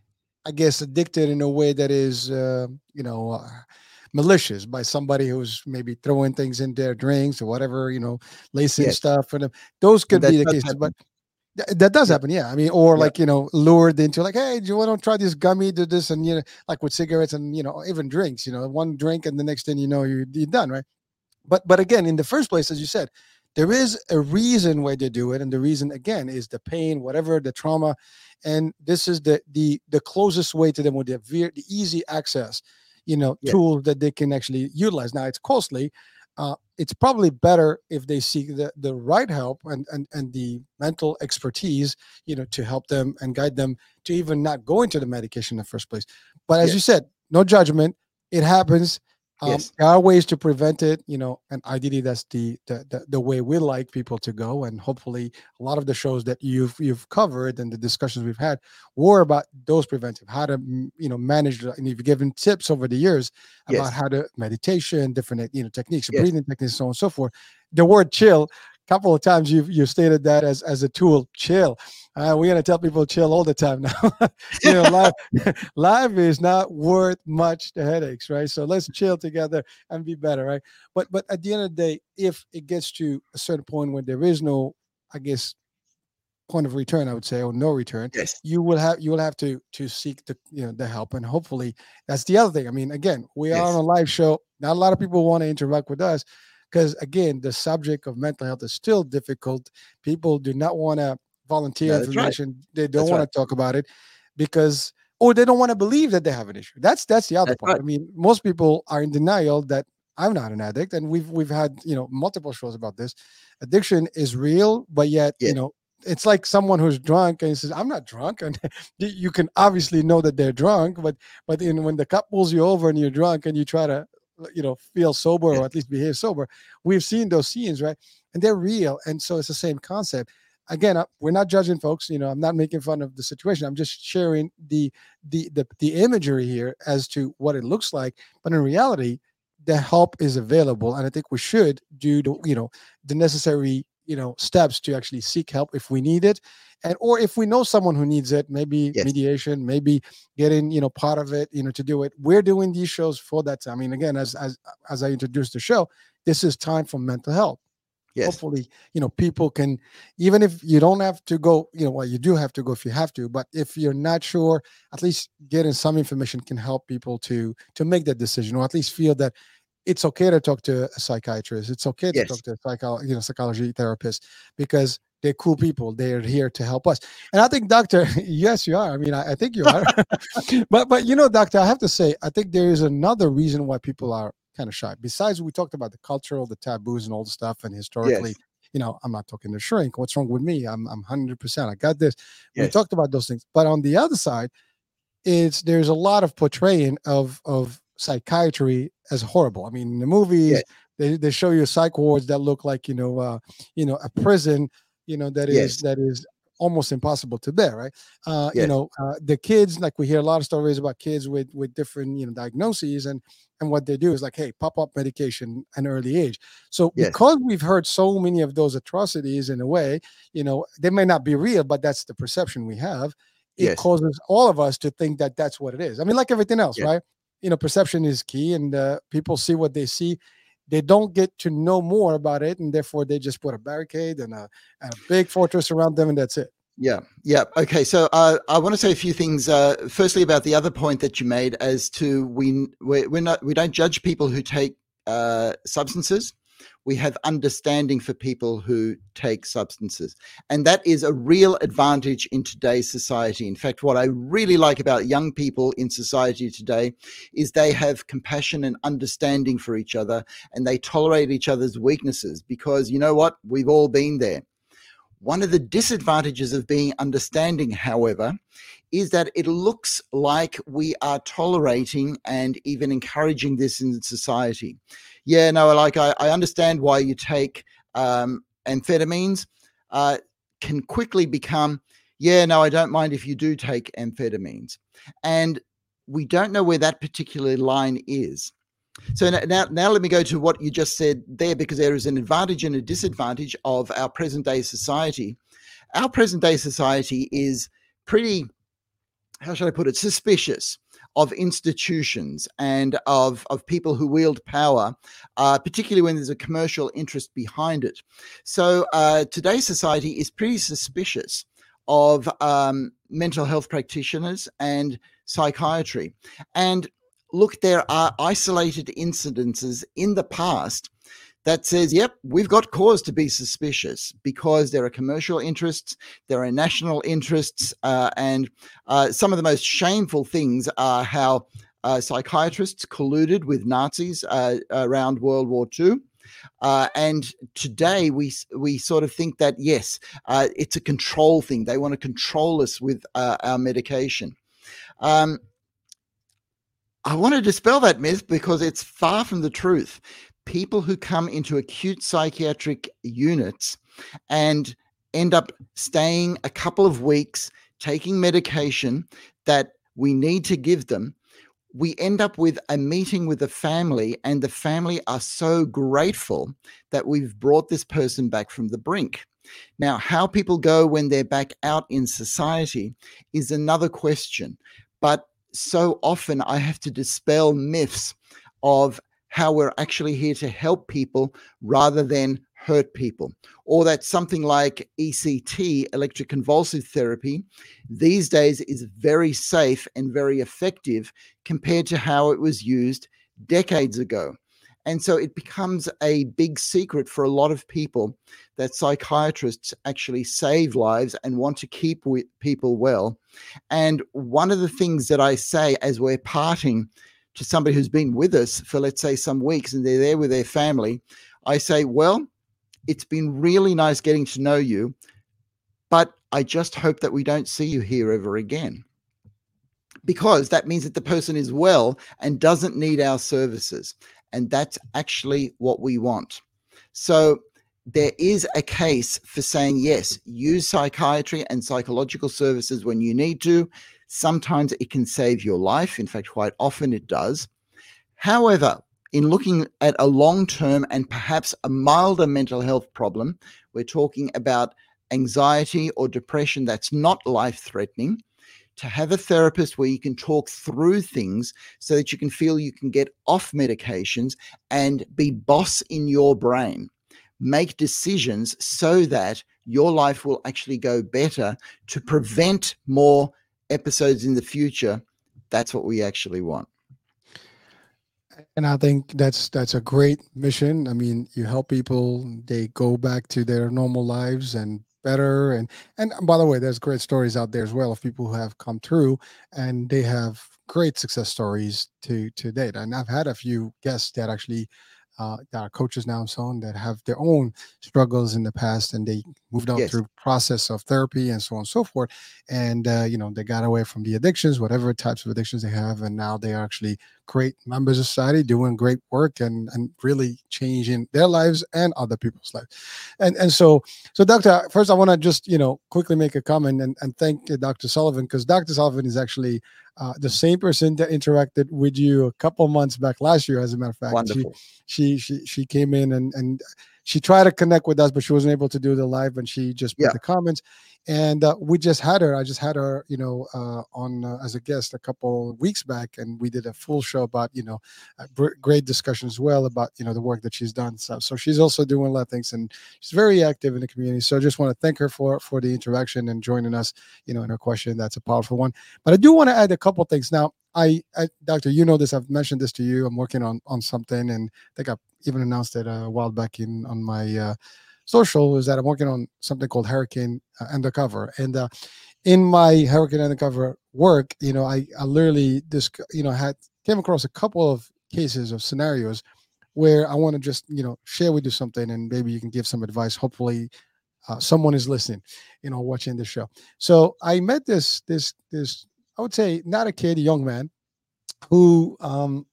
I guess, addicted in a way that is uh, you know uh, malicious by somebody who's maybe throwing things in their drinks or whatever, you know, lacing yes. stuff for them. Those could be the cases, happen. but th- that does yeah. happen. Yeah. I mean, or yeah. like, you know, lured into like, hey, do you want to try this gummy, do this? And, you know, like with cigarettes and, you know, even drinks, you know, one drink and the next thing, you know, you're, you're done. Right. But, but again, in the first place, as you said, there is a reason why they do it. And the reason, again, is the pain, whatever, the trauma. And this is the, the, the closest way to them with the, the easy access, you know, yeah. tool that they can actually utilize. Now, it's costly. Uh, it's probably better if they seek the, the right help and, and, and the mental expertise, you know, to help them and guide them to even not go into the medication in the first place. But as yes. you said, no judgment. It happens. Um, yes. There are ways to prevent it, you know, and ideally that's the, the the the way we like people to go. And hopefully a lot of the shows that you've you've covered and the discussions we've had were about those preventive, how to, you know, manage, and you've given tips over the years about yes. how to meditation, different, you know, techniques, yes. breathing techniques, so on and so forth. The word chill, a couple of times you've you stated that as, as a tool, chill. Uh, we're going to tell people chill all the time now. you know, life, life is not worth much the headaches, right? So let's chill together and be better, right? But but at the end of the day, if it gets to a certain point where there is no, I guess, point of return, I would say, or no return,
yes.
you will have you will have to to seek the you know the help, and hopefully that's the other thing. I mean, again, we yes. are on a live show. Not a lot of people want to interact with us because, again, the subject of mental health is still difficult. People do not want to volunteer
no,
information.
Right.
They don't
that's
want
right.
to talk about it because, or they don't want to believe that they have an issue. That's that's the other
that's
part.
Right.
I mean, most people are in denial that I'm not an addict, and we've we've had you know multiple shows about this. Addiction is real, but yet yes. you know it's like someone who's drunk and he says, "I'm not drunk," and you can obviously know that they're drunk, but but in, when the cop pulls you over and you're drunk and you try to you know feel sober yes. or at least behave sober, we've seen those scenes, right? And they're real, and so it's the same concept. Again, we're not judging folks. You know, I'm not making fun of the situation. I'm just sharing the, the the the imagery here as to what it looks like. But in reality, the help is available, and I think we should do the you know the necessary you know steps to actually seek help if we need it, and or if we know someone who needs it, maybe yes. mediation, maybe getting you know part of it, you know, to do it. We're doing these shows for that time. I mean, again, as as as I introduced the show, this is time for mental health.
Yes.
Hopefully, you know, people can, even if you don't have to go, you know, well, you do have to go if you have to, but if you're not sure, at least getting some information can help people to to make that decision, or at least feel that it's okay to talk to a psychiatrist. It's okay to
Yes.
talk to a psycho, you know, psychology therapist, because they're cool people. They're here to help us. And I think, doctor, yes, you are. I mean, I, I think you are. but but you know, doctor, I have to say, I think there is another reason why people are kind of shy. Besides, we talked about the cultural, the taboos, and all the stuff, and historically,
Yes.
you know, I'm not talking to shrink. What's wrong with me? I'm I'm one hundred percent. I got this. We
Yes.
talked about those things. But on the other side, it's there's a lot of portraying of of psychiatry as horrible. I mean, in the movies,
Yes.
they, they show you psych wards that look like, you know, uh, you know, a prison, you know, that is
Yes.
that is almost impossible to bear, right? Uh, you
Yes.
know, uh, the kids, like we hear a lot of stories about kids with with different, you know, diagnoses, and and what they do is like, hey, pop up medication at an early age. So
Yes.
because we've heard so many of those atrocities in a way, you know, they may not be real, but that's the perception we have. It
Yes.
causes all of us to think that that's what it is. I mean, like everything else,
Yes.
right? You know, perception is key, and uh, people see what they see. They don't get to know more about it, and therefore they just put a barricade and a, and a big fortress around them, and that's it.
Yeah. Yeah. Okay. So uh, I want to say a few things. Uh, firstly, about the other point that you made, as to we we're, we're not we don't judge people who take uh, substances. We have understanding for people who take substances, and that is a real advantage in today's society. In fact, what I really like about young people in society today is they have compassion and understanding for each other, and they tolerate each other's weaknesses, because you know what? We've all been there. One of the disadvantages of being understanding, however, is that it looks like we are tolerating and even encouraging this in society. Yeah, no, like I, I understand why you take um, amphetamines, uh, can quickly become, yeah, no, I don't mind if you do take amphetamines. And we don't know where that particular line is. So now, now let me go to what you just said there, because there is an advantage and a disadvantage of our present day society. Our present day society is pretty, how should I put it, suspicious of institutions and of, of people who wield power, uh, particularly when there's a commercial interest behind it. So uh, today's society is pretty suspicious of um, mental health practitioners and psychiatry. And look, there are isolated incidences in the past that says, yep, we've got cause to be suspicious, because there are commercial interests, there are national interests, uh, and uh, some of the most shameful things are how uh, psychiatrists colluded with Nazis uh, around World War Two. Uh, and today we we sort of think that, yes, uh, it's a control thing. They want to control us with uh, our medication. Um, I want to dispel that myth, because it's far from the truth. People who come into acute psychiatric units and end up staying a couple of weeks taking medication that we need to give them, we end up with a meeting with the family, and the family are so grateful that we've brought this person back from the brink. Now, how people go when they're back out in society is another question, but so often I have to dispel myths of how we're actually here to help people rather than hurt people, or that something like E C T, electroconvulsive therapy, these days is very safe and very effective compared to how it was used decades ago. And so it becomes a big secret for a lot of people that psychiatrists actually save lives and want to keep people well. And one of the things that I say as we're parting to somebody who's been with us for, let's say, some weeks, and they're there with their family, I say, well, it's been really nice getting to know you, but I just hope that we don't see you here ever again. Because that means that the person is well and doesn't need our services. And that's actually what we want. So there is a case for saying, yes, use psychiatry and psychological services when you need to. Sometimes it can save your life. In fact, quite often it does. However, in looking at a long-term and perhaps a milder mental health problem, we're talking about anxiety or depression that's not life-threatening, to have a therapist where you can talk through things so that you can feel you can get off medications and be boss in your brain. make decisions so that your life will actually go better to prevent more episodes in the future. That's what we actually want.
And I think that's that's a great mission. I mean, you help people, they go back to their normal lives and better. And and by the way, there's great stories out there as well of people who have come through and they have great success stories to to date. And I've had a few guests that actually uh, that are coaches now and so on that have their own struggles in the past and they moved on
Yes.
through process of therapy and so on and so forth. And uh, you know, they got away from the addictions, whatever types of addictions they have, and now they are actually great members of society doing great work and and really changing their lives and other people's lives. And and so so Doctor, first I want to just, you know, quickly make a comment and, and thank uh, Doctor Sullivan, because Doctor Sullivan is actually uh, the same person that interacted with you a couple months back last year. As a matter of fact,
Wonderful.
she she she she came in and and she tried to connect with us, but she wasn't able to do the live, and she just put
Yeah.
the comments. And uh, we just had her. I just had her, you know, uh, on uh, as a guest a couple weeks back, and we did a full show about, you know, a br- great discussion as well about, you know, the work that she's done. So, so she's also doing a lot of things, and she's very active in the community. So I just want to thank her for for the interaction and joining us, you know, in her question. That's a powerful one. But I do want to add a couple things now. I, I, Doctor, you know this. I've mentioned this to you. I'm working on on something, and I think I even announced it a while back in on my uh, social. Is that I'm working on something called Hurricane uh, Undercover, and uh, in my Hurricane Undercover work, you know, I, I literally this, you know, had came across a couple of cases of scenarios where I want to just, you know, share with you something, and maybe you can give some advice. Hopefully, uh, someone is listening, you know, watching this show. So I met this this this I would say not a kid, a young man who um,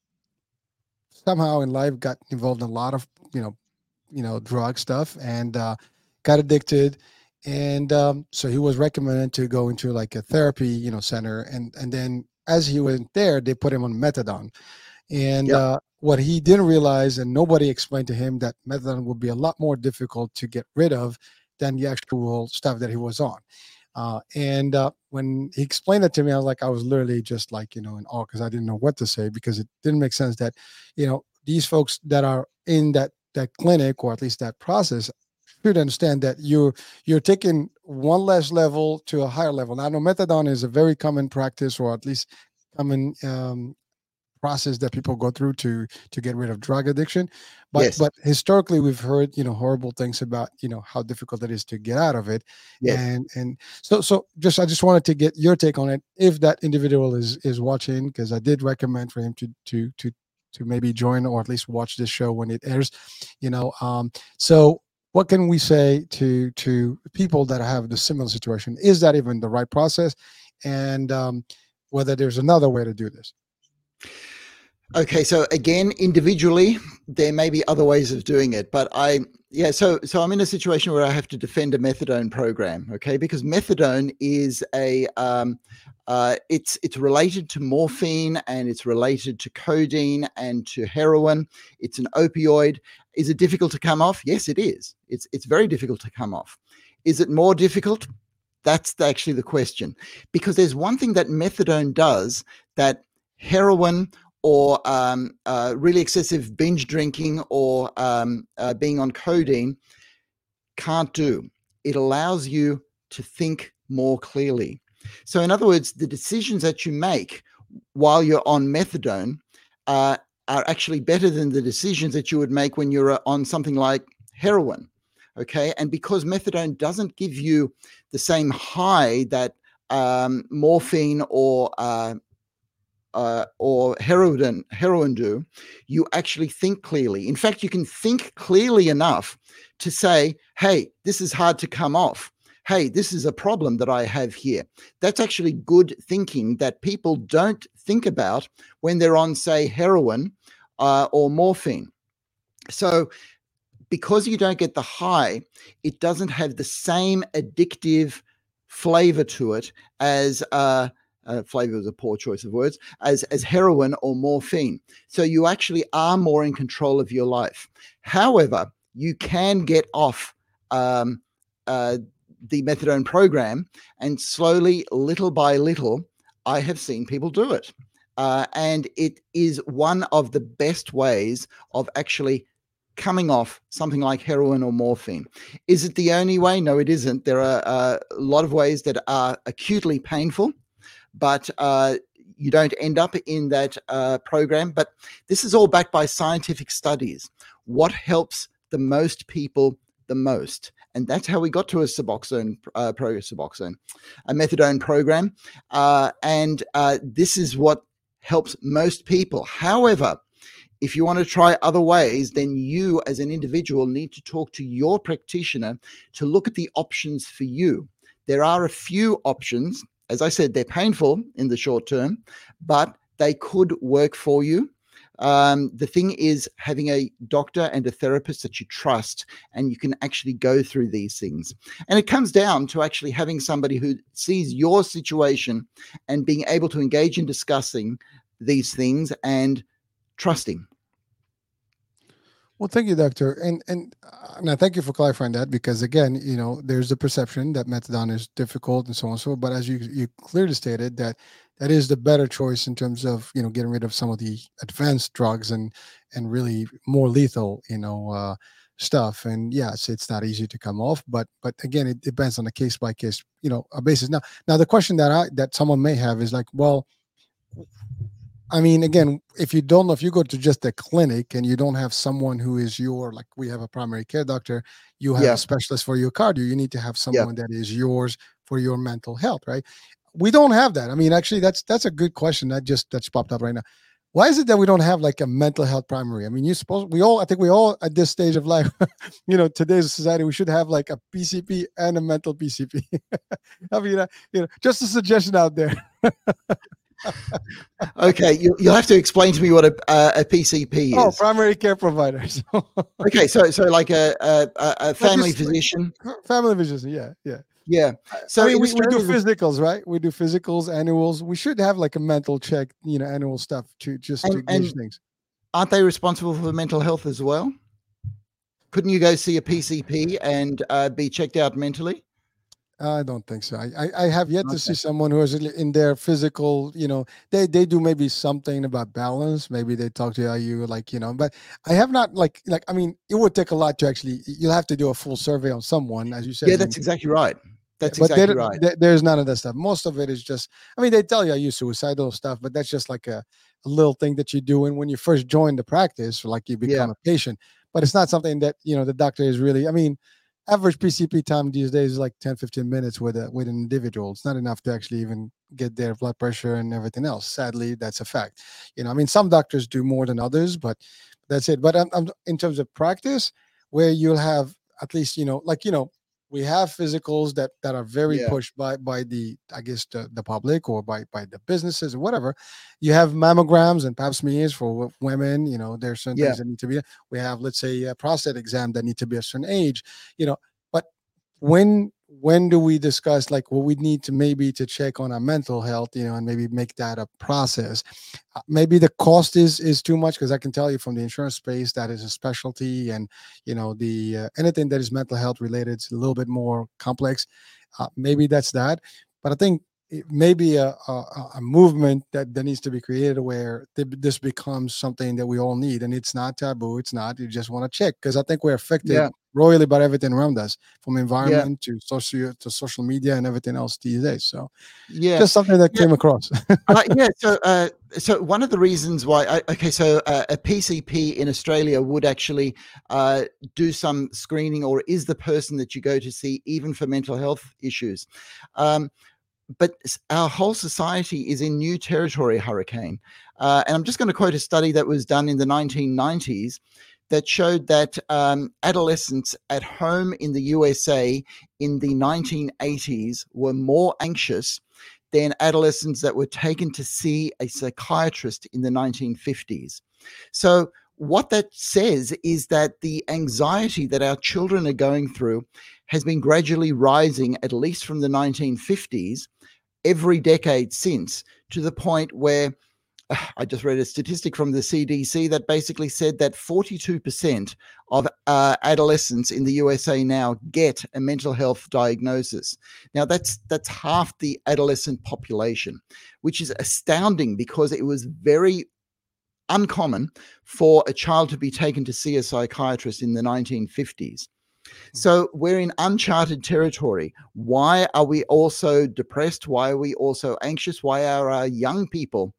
somehow in life got involved in a lot of, you know, you know, drug stuff and uh, got addicted. And um, so he was recommended to go into like a therapy, you know, center. And, and then as he went there, they put him on methadone. And
Yep.
uh, what he didn't realize, and nobody explained to him, that methadone would be a lot more difficult to get rid of than the actual stuff that he was on. Uh, and uh, when he explained it to me, I was like, I was literally just like, you know, in awe, because I didn't know what to say, because it didn't make sense that, you know, these folks that are in that that clinic, or at least that process, should understand that you're you're taking one less level to a higher level. Now, I know methadone is a very common practice, or at least common um, process that people go through to to get rid of drug addiction, but
Yes.
but historically we've heard, you know, horrible things about, you know, how difficult it is to get out of it.
Yes.
and and so so just I just wanted to get your take on it, if that individual is is watching, because I did recommend for him to to to to maybe join, or at least watch this show when it airs, you know. Um so what can we say to to people that have the similar situation? Is that even the right process? And um whether there's another way to do this?
Okay, so again, individually, there may be other ways of doing it, but I, yeah, so so I'm in a situation where I have to defend a methadone program, okay, because methadone is a, um, uh, it's it's related to morphine, and it's related to codeine and to heroin. It's an opioid. Is it difficult to come off? Yes, it is. It's it's very difficult to come off. Is it more difficult? That's the- actually the question, because there's one thing that methadone does that heroin or um, uh, really excessive binge drinking or um, uh, being on codeine can't do. It allows you to think more clearly. So in other words, the decisions that you make while you're on methadone uh, are actually better than the decisions that you would make when you're on something like heroin. Okay. And because methadone doesn't give you the same high that um, morphine or uh, uh, or heroin heroin do, you actually think clearly. In fact, you can think clearly enough to say, hey, this is hard to come off. Hey, this is a problem that I have here. That's actually good thinking that people don't think about when they're on, say, heroin uh, or morphine. So because you don't get the high, it doesn't have the same addictive flavor to it as uh, uh, flavor is a poor choice of words, as, as heroin or morphine. So you actually are more in control of your life. However, you can get off um, uh, the methadone program, and slowly, little by little, I have seen people do it. Uh, and it is one of the best ways of actually coming off something like heroin or morphine. Is it the only way? No, it isn't. There are uh, a lot of ways that are acutely painful, but uh, you don't end up in that uh, program. But this is all backed by scientific studies. What helps the most people the most? And that's how we got to a Suboxone, uh, pro Suboxone, a methadone program. Uh, and uh, this is what helps most people. However, if you want to try other ways, then you as an individual need to talk to your practitioner to look at the options for you. There are a few options. As I said, they're painful in the short term, but they could work for you. Um, the thing is having a doctor and a therapist that you trust, and you can actually go through these things. And it comes down to actually having somebody who sees your situation and being able to engage in discussing these things and trusting.
Well, thank you, doctor, and and uh, now thank you for clarifying that, because again, you know, there's the perception that methadone is difficult and so on and so. But as you you clearly stated, that that is the better choice in terms of, you know, getting rid of some of the advanced drugs and and really more lethal, you know, uh, stuff. And yes, it's not easy to come off, but but again, it depends on a case by case, you know, a basis. Now, now the question that I that someone may have is like, well, I mean, again, if you don't know, if you go to just a clinic and you don't have someone who is your, like we have a primary care doctor, you have
Yeah.
a specialist for your cardio, you need to have
Yeah.
someone that is yours for your mental health, right? We don't have that. I mean, actually, that's that's a good question that just that's popped up right now. Why is it that we don't have like a mental health primary? I mean, you suppose we all, I think we all at this stage of life, you know, today's society, we should have like a P C P and a mental P C P. I mean, uh, you know, just a suggestion out there.
Okay, you, you'll have to explain to me what a, uh, a P C P is.
Oh, primary care providers.
Okay, so so like a a, a family
just-
physician.
Family physician, yeah, yeah.
Yeah. So
I mean,
in
we, we do
Australia,
physicals, right? We do physicals, annuals. We should have like a mental check, you know, annual stuff to just to
And-
gauge
and-
things.
aren't they responsible for mental health as well? Couldn't you go see a P C P and uh, be checked out mentally?
I don't think so. I, I, I have yet to see
Okay.
someone who is in their physical, you know, they, they do maybe something about balance. Maybe they talk to you like, you know, but I have not like, like, I mean, it would take a lot to actually, you'll have to do a full survey on someone, as you said.
Yeah,
you
that's
know.
exactly right. That's
but
exactly
there-
right.
there- there's none of that stuff. Most of it is just, I mean, they tell you I use suicidal stuff, but that's just like a, a little thing that you do. And when you first join the practice, like you become
Yeah.
a patient, but it's not something that, you know, the doctor is really, I mean, average P C P time these days is like ten, fifteen minutes with a, with an individual. It's not enough to actually even get their blood pressure and everything else. Sadly, that's a fact. You know, I mean, some doctors do more than others, but that's it. But I'm, I'm in terms of practice, where you'll have at least, you know, like, you know, we have physicals that that are very
Yeah.
pushed by by the, I guess, the, the public or by by the businesses or whatever. You have mammograms and pap smears for w- women. You know, there's certain
Yeah.
things that need to be. We have, let's say, a prostate exam that need to be a certain age. You know, but when when do we discuss like what we need to maybe to check on our mental health? You know, and maybe make that a process. Uh, maybe the cost is is too much, because I can tell you from the insurance space that is a specialty, and you know the uh, anything that is mental health related is a little bit more complex. Uh, maybe that's that, but I think it may be a, a, a movement that, that needs to be created where th- this becomes something that we all need, and it's not taboo. It's not. You just want to check, because I think we're affected
Yeah.
royally by everything around us, from environment to social to social media and everything else these days. So
Yeah.
just something that
Yeah.
came across.
uh, yeah. So, uh, so one of the reasons why, I, okay, so uh, a P C P in Australia would actually uh, do some screening, or is the person that you go to see even for mental health issues. Um, but s- our whole society is in new territory, Hurricane. Uh, and I'm just going to quote a study that was done in the nineteen nineties that showed that um, adolescents at home in the U S A in the nineteen eighties were more anxious than adolescents that were taken to see a psychiatrist in the nineteen fifties. So what that says is that the anxiety that our children are going through has been gradually rising, at least from the nineteen fifties, every decade since, to the point where uh, I just read a statistic from the C D C that basically said that forty-two percent of uh, adolescents in the U S A now get a mental health diagnosis. Now that's that's half the adolescent population, which is astounding, because it was very uncommon for a child to be taken to see a psychiatrist in the nineteen fifties. So we're in uncharted territory. Why are we also depressed? Why are we also anxious? Why are our young people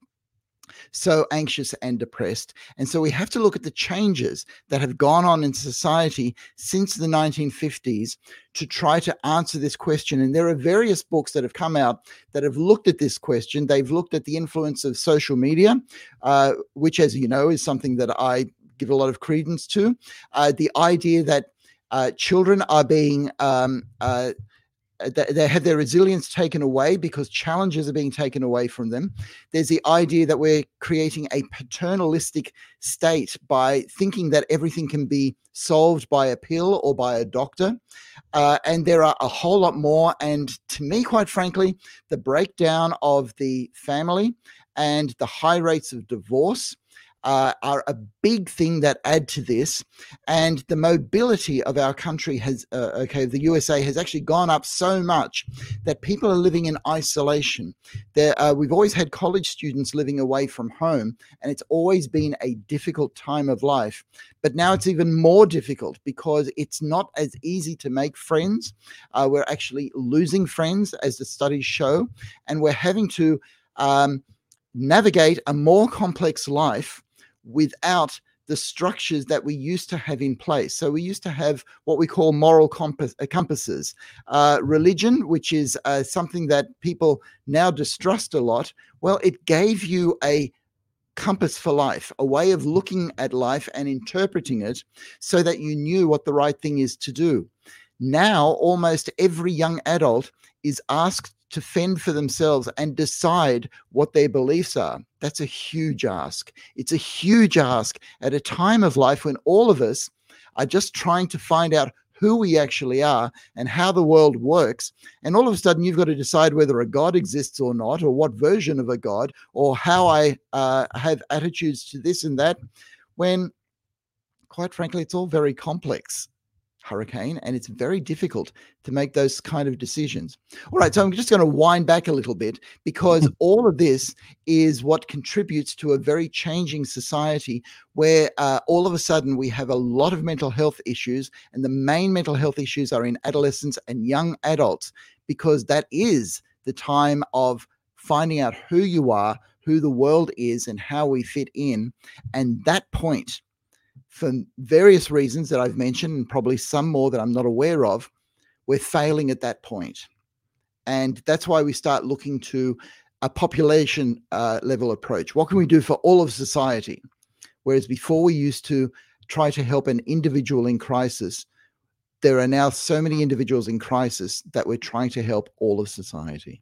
so anxious and depressed? And so we have to look at the changes that have gone on in society since the nineteen fifties to try to answer this question. And there are various books that have come out that have looked at this question. They've looked at the influence of social media, uh, which, as you know, is something that I give a lot of credence to. Uh, the idea that uh, children are being um, uh, they have their resilience taken away because challenges are being taken away from them. There's the idea that we're creating a paternalistic state by thinking that everything can be solved by a pill or by a doctor. Uh, and there are a whole lot more. And to me, quite frankly, the breakdown of the family and the high rates of divorce Uh, are a big thing that add to this. And the mobility of our country has, uh, okay, the U S A has actually gone up so much that people are living in isolation. There, uh, we've always had college students living away from home, and it's always been a difficult time of life. But now it's even more difficult because it's not as easy to make friends. Uh, we're actually losing friends, as the studies show, and we're having to um, navigate a more complex life without the structures that we used to have in place. So we used to have what we call moral compass, uh, compasses. Uh, religion, which is uh, something that people now distrust a lot, well, it gave you a compass for life, a way of looking at life and interpreting it so that you knew what the right thing is to do. Now, almost every young adult is asked to fend for themselves and decide what their beliefs are. That's a huge ask. It's a huge ask at a time of life when all of us are just trying to find out who we actually are and how the world works. And all of a sudden, you've got to decide whether a God exists or not, or what version of a God, or how I uh, have attitudes to this and that, when, quite frankly, it's all very complex, Hurricane, and it's very difficult to make those kind of decisions. All right, so I'm just going to wind back a little bit, because all of this is what contributes to a very changing society where uh, all of a sudden we have a lot of mental health issues, and the main mental health issues are in adolescents and young adults, because that is the time of finding out who you are, who the world is, and how we fit in. And that point, for various reasons that I've mentioned, and probably some more that I'm not aware of, we're failing at that point. And that's why we start looking to a population uh, level approach. What can we do for all of society? Whereas before we used to try to help an individual in crisis, there are now so many individuals in crisis that we're trying to help all of society.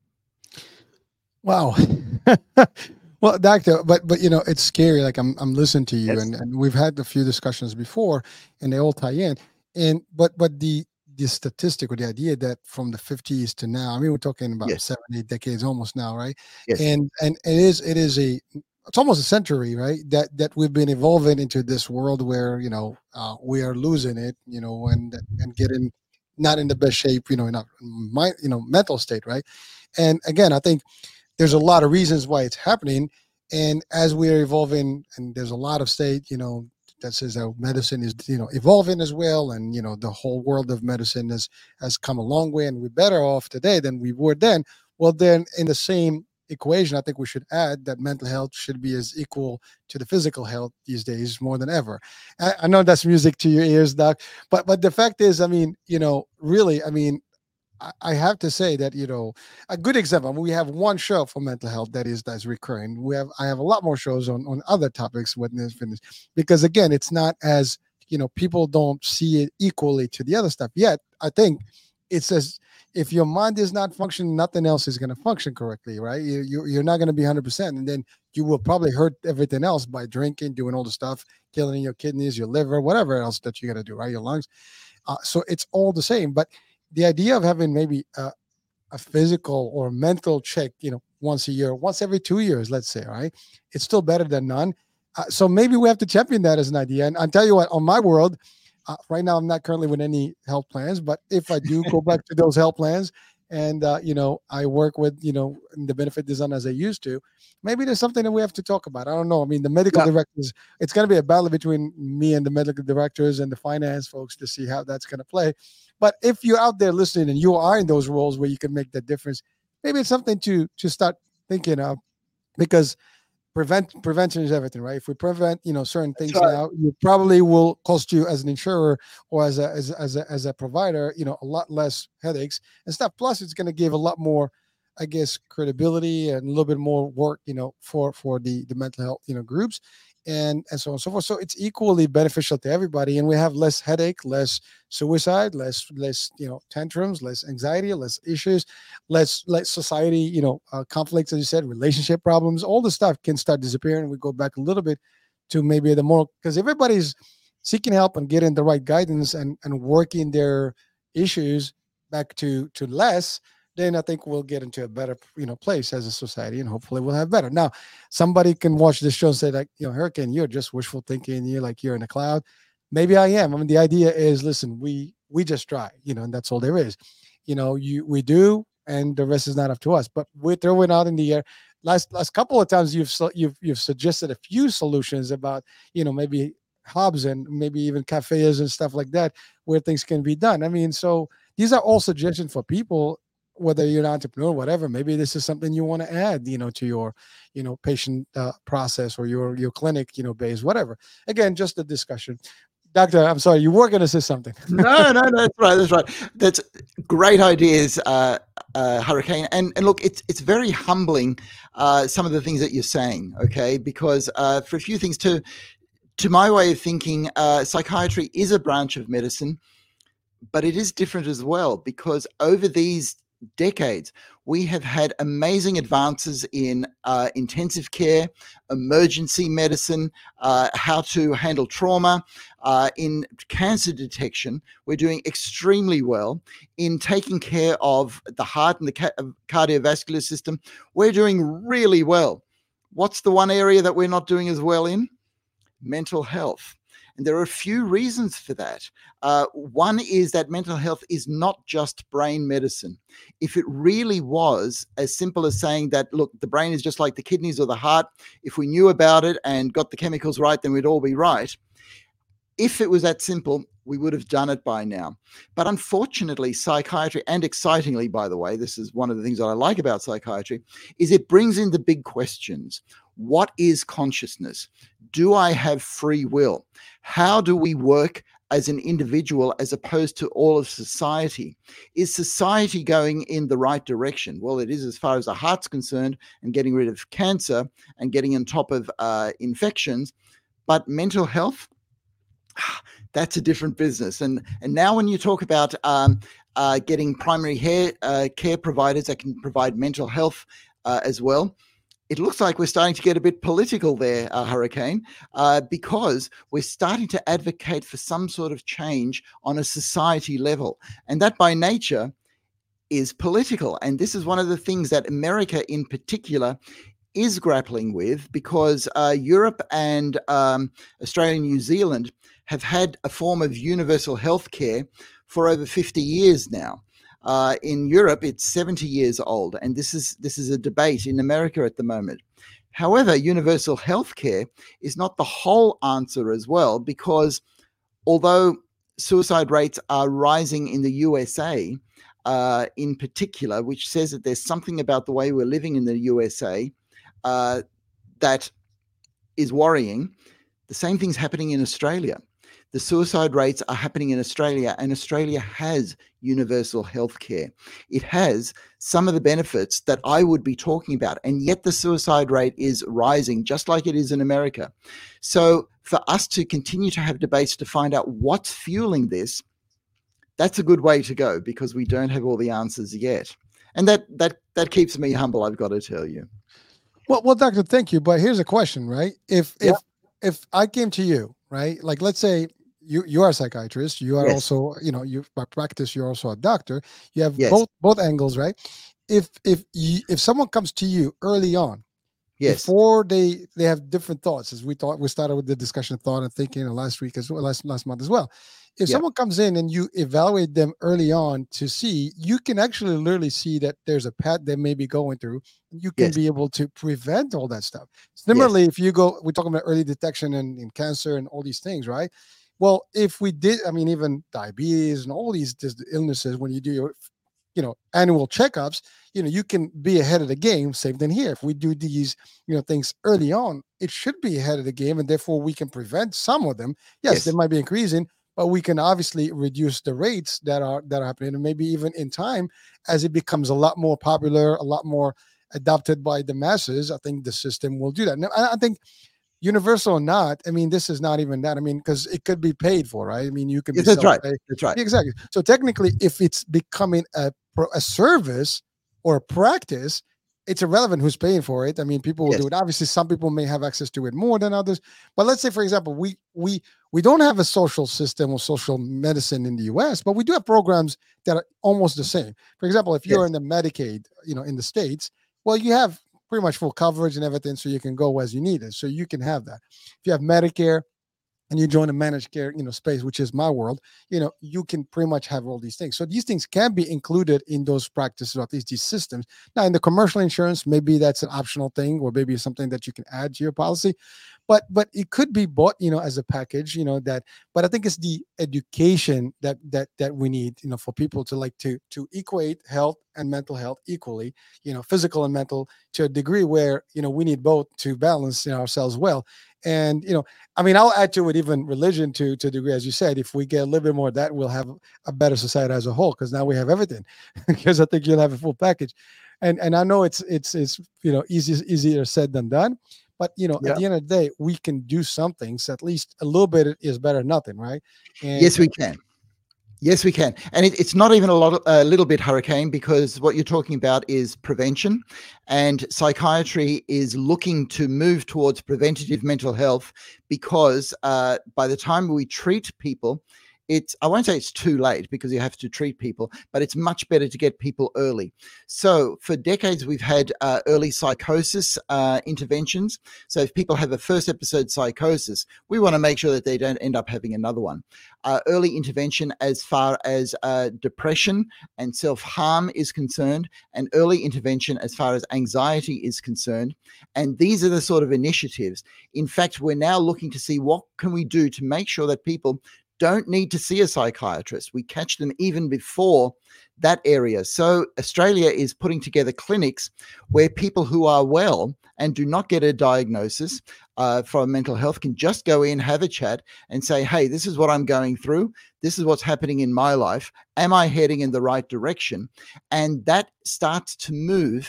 Wow. Well, doctor, but but you know, it's scary. Like I'm I'm listening to you,
Yes.
and, and we've had a few discussions before, and they all tie in. And but but the the statistic or the idea that from the fifties to now, I mean, we're talking about
Yes.
seven, eight decades almost now, right?
Yes.
And and it is it is a it's almost a century, right? That that we've been evolving into this world where you know uh, we are losing it, you know, and and getting not in the best shape, you know, not my you know mental state, right? And again, I think there's a lot of reasons why it's happening. And as we're evolving, and there's a lot of state, you know, that says that medicine is, you know, evolving as well. And, you know, the whole world of medicine has, has come a long way, and we're better off today than we were then. Well, then in the same equation, I think we should add that mental health should be as equal to the physical health these days more than ever. I, I know that's music to your ears, Doc, but, but the fact is, I mean, you know, really, I mean, I have to say that, you know, a good example, we have one show for mental health that is that's recurring. We have I have a lot more shows on, on other topics with this fitness, because again, it's not as, you know, people don't see it equally to the other stuff yet. I think it says if your mind is not functioning, nothing else is going to function correctly, right? You, you you're not going to be one hundred percent, and then you will probably hurt everything else by drinking, doing all the stuff, killing your kidneys, your liver, whatever else that you got to do, right? Your lungs. Uh, so it's all the same, but the idea of having maybe a, a physical or mental check, you know, once a year, once every two years, let's say, right? It's still better than none. Uh, so maybe we have to champion that as an idea. And I'll tell you what, on my world, uh, right now, I'm not currently with any health plans, but if I do go back to those health plans, and uh, you know, I work with, you know, the benefit design as I used to. Maybe there's something that we have to talk about. I don't know. I mean, the medical
Yeah.
directors, it's going to be a battle between me and the medical directors and the finance folks to see how that's going to play. But if you're out there listening and you are in those roles where you can make that difference, maybe it's something to to start thinking of, because prevent prevention is everything, right? If we prevent, you know, certain
That's
things
right.
now, it probably will cost you as an insurer or as a as, as a as a provider, you know, a lot less headaches and stuff. Plus, it's going to give a lot more, I guess, credibility and a little bit more work, you know, for for the the mental health, you know, groups, and and so on and so forth. So it's equally beneficial to everybody, and we have less headache, less suicide, less less you know tantrums, less anxiety, less issues, less less society, you know, uh, conflicts, as you said, relationship problems. All the stuff can start disappearing. We go back a little bit to maybe the more, because everybody's seeking help and getting the right guidance and and working their issues back to to less, then I think we'll get into a better, you know, place as a society, and hopefully we'll have better. Now, somebody can watch this show and say, like, you know, Hurricane, you're just wishful thinking. You're like you're in a cloud. Maybe I am. I mean, the idea is, listen, we we just try, you know, and that's all there is. You know, you we do, and the rest is not up to us. But we're throwing out in the air. Last last couple of times you've su- you've you've suggested a few solutions about, you know, maybe hubs and maybe even cafes and stuff like that where things can be done. I mean, so these are all suggestions for people, whether you're an entrepreneur, whatever. Maybe this is something you want to add, you know, to your, you know, patient uh, process or your your clinic, you know, base, whatever. Again, just a discussion. Doctor, I'm sorry, you were going to say something.
No, no, no, that's right. That's right. That's great ideas, uh, uh, Hurricane. And and look, it's it's very humbling, uh, some of the things that you're saying. Okay, because uh, for a few things, to to my way of thinking, uh, psychiatry is a branch of medicine, but it is different as well, because over these decades, we have had amazing advances in uh, intensive care, emergency medicine, uh, how to handle trauma, uh, in cancer detection. We're doing extremely well in taking care of the heart and the ca- cardiovascular system. We're doing really well. What's the one area that we're not doing as well in? Mental health. And there are a few reasons for that. Uh, one is that mental health is not just brain medicine. If it really was as simple as saying that, look, the brain is just like the kidneys or the heart, if we knew about it and got the chemicals right, then we'd all be right. If it was that simple, we would have done it by now. But unfortunately, psychiatry, and excitingly, by the way, this is one of the things that I like about psychiatry, is it brings in the big questions. What is consciousness? Do I have free will? How do we work as an individual as opposed to all of society? Is society going in the right direction? Well, it is as far as the heart's concerned, and getting rid of cancer and getting on top of uh, infections. But mental health, that's a different business. And and now when you talk about um, uh, getting primary hair, uh, care providers that can provide mental health uh, as well, it looks like we're starting to get a bit political there, uh, Hurricane, uh, because we're starting to advocate for some sort of change on a society level. And that by nature is political. And this is one of the things that America in particular is grappling with, because uh, Europe and um, Australia and New Zealand have had a form of universal health care for over fifty years now. Uh, in Europe, it's seventy years old, and this is this is a debate in America at the moment. However, universal health care is not the whole answer as well, because although suicide rates are rising in the U S A uh, in particular, which says that there's something about the way we're living in the U S A uh, that is worrying, the same thing's happening in Australia. The suicide rates are happening in Australia, and Australia has universal health care. It has some of the benefits that I would be talking about, and yet the suicide rate is rising, just like it is in America. So for us to continue to have debates to find out what's fueling this, that's a good way to go, because we don't have all the answers yet. And that that that keeps me humble, I've got to tell you.
Well, well, doctor, thank you. But here's a question, right? If
Yeah.
if if I came to you, right? Like, let's say you you are a psychiatrist, you are
Yes.
also, you know, you by practice, you're also a doctor. You have
Yes.
both both angles, right? If if you, if someone comes to you early on,
Yes.
before they they have different thoughts, as we thought, we started with the discussion of thought and thinking, and last week as well, last last month as well. if
Yep.
someone comes in and you evaluate them early on to see, you can actually literally see that there's a path they may be going through. You can
Yes.
be able to prevent all that stuff.
Yes.
Similarly, if you go, we're talking about early detection and, and cancer and all these things, right? Well, if we did, I mean, even diabetes and all these just illnesses, when you do your, you know, annual checkups, you know, you can be ahead of the game. Same thing here. If we do these, you know, things early on, it should be ahead of the game, and therefore we can prevent some of them. Yes,
Yes.
they might be increasing, but we can obviously reduce the rates that are that are happening, and maybe even in time, as it becomes a lot more popular, a lot more adopted by the masses, I think the system will do that. Now, I I think universal or not, I mean, this is not even that. I mean, because it could be paid for, right? I mean, you can
Yes,
be
that's right.
self-pay.
That's right.
Exactly. So technically, if it's becoming a pro- a service or a practice, it's irrelevant who's paying for it. I mean, people will
Yes.
do it. Obviously, some people may have access to it more than others. But let's say, for example, we we we don't have a social system or social medicine in the U S, but we do have programs that are almost the same. For example, if you're
Yes.
in the Medicaid, you know, in the States, well, you have pretty much full coverage and everything, so you can go as you need it. So you can have that. If you have Medicare and you join a managed care, you know, space, which is my world, you know, you can pretty much have all these things. So these things can be included in those practices, or at least these systems. Now, in the commercial insurance, maybe that's an optional thing, or maybe something that you can add to your policy. But but it could be bought, you know, as a package, you know, that. But I think it's the education that that that we need, you know, for people to like to to equate health and mental health equally, you know, physical and mental, to a degree where, you know, we need both to balance, you know, ourselves well. And, you know, I mean, I'll add to it even religion to to a degree, as you said. If we get a little bit more of that, we'll have a better society as a whole, because now we have everything. Because I think you'll have a full package. And and I know it's it's it's you know easier easier said than done. But, you know,
Yeah.
at the end of the day, we can do some things. At least a little bit is better than nothing, right? And
Yes, we can. Yes, we can. And it, it's not even a lot, of, a little bit, Hurricane, because what you're talking about is prevention, and psychiatry is looking to move towards preventative mental health, because uh, by the time we treat people, it's, I won't say it's too late, because you have to treat people, but it's much better to get people early. So for decades, we've had uh, early psychosis uh, interventions. So if people have a first episode psychosis, we want to make sure that they don't end up having another one. Uh, early intervention as far as uh, depression and self-harm is concerned, and early intervention as far as anxiety is concerned. And these are the sort of initiatives. In fact, we're now looking to see what can we do to make sure that people don't need to see a psychiatrist. We catch them even before that area. So Australia is putting together clinics where people who are well and do not get a diagnosis uh, for mental health can just go in, have a chat, and say, hey, this is what I'm going through. This is what's happening in my life. Am I heading in the right direction? And that starts to move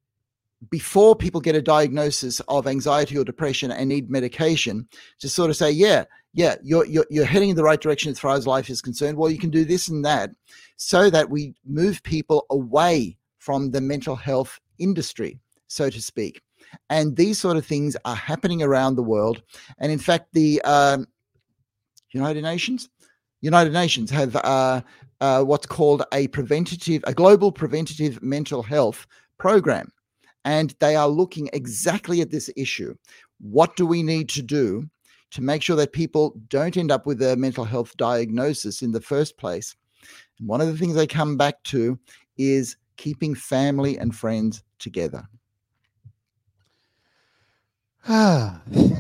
before people get a diagnosis of anxiety or depression and need medication, to sort of say, yeah, yeah, you're, you're, you're heading in the right direction as far as life is concerned. Well, you can do this and that, so that we move people away from the mental health industry, so to speak. And these sort of things are happening around the world. And in fact, the um, United Nations, United Nations have uh, uh, what's called a preventative, a global preventative mental health program. And they are looking exactly at this issue. What do we need to do to make sure that people don't end up with a mental health diagnosis in the first place? And one of the things they come back to is keeping family and friends together.
Ah.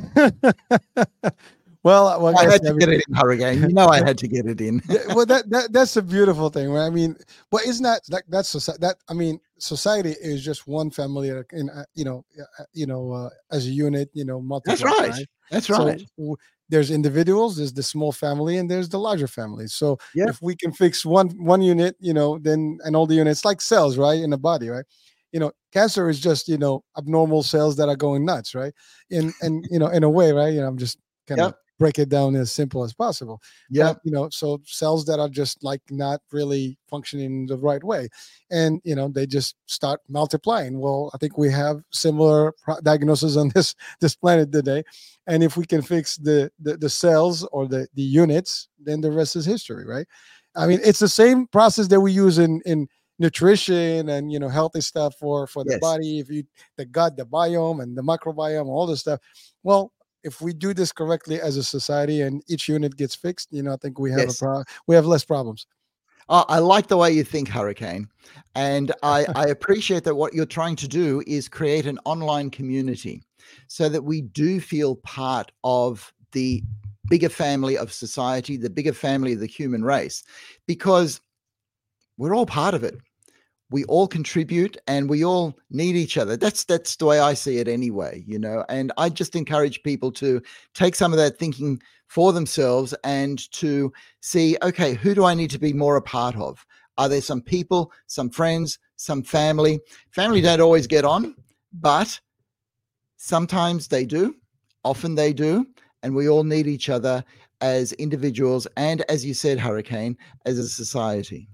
Well, well,
I
I
had
guess
to
every-
get it in, Hurricane. You know I had to get it in.
Yeah, well, that, that that's a beautiful thing, right? I mean, but isn't that like that's society? That I mean, society is just one family, uh, in uh, you know, uh, you know, uh, as a unit, you know, multiple.
That's right. That's
So
right.
w- there's individuals, there's the small family, and there's the larger family. So
Yeah.
if we can fix one one unit, you know, then and all the units, like cells, right, in the body, right? You know, cancer is just, you know, abnormal cells that are going nuts, right? In and you know, in a way, right? You know, I'm just kind of
Yep.
break it down as simple as possible.
Yeah.
But, you know, so cells that are just like not really functioning the right way, and you know, they just start multiplying. Well, I think we have similar pro- diagnosis on this this planet today, and if we can fix the the, the cells or the the units, then the rest is history, right? I mean, it's the same process that we use in in nutrition and, you know, healthy stuff for for the
Yes.
body. If you the gut, the biome, and the microbiome, all this stuff. Well, if we do this correctly as a society and each unit gets fixed, you know, I think we have
Yes.
a pro- we have less problems.
Uh, I like the way you think, Hurricane. And I, I appreciate that what you're trying to do is create an online community so that we do feel part of the bigger family of society, the bigger family of the human race, because we're all part of it. We all contribute and we all need each other. That's that's the way I see it anyway, you know. And I just encourage people to take some of that thinking for themselves and to see, okay, who do I need to be more a part of? Are there some people, some friends, some family? Family don't always get on, but sometimes they do. Often they do. And we all need each other as individuals and, as you said, Hurricane, as a society.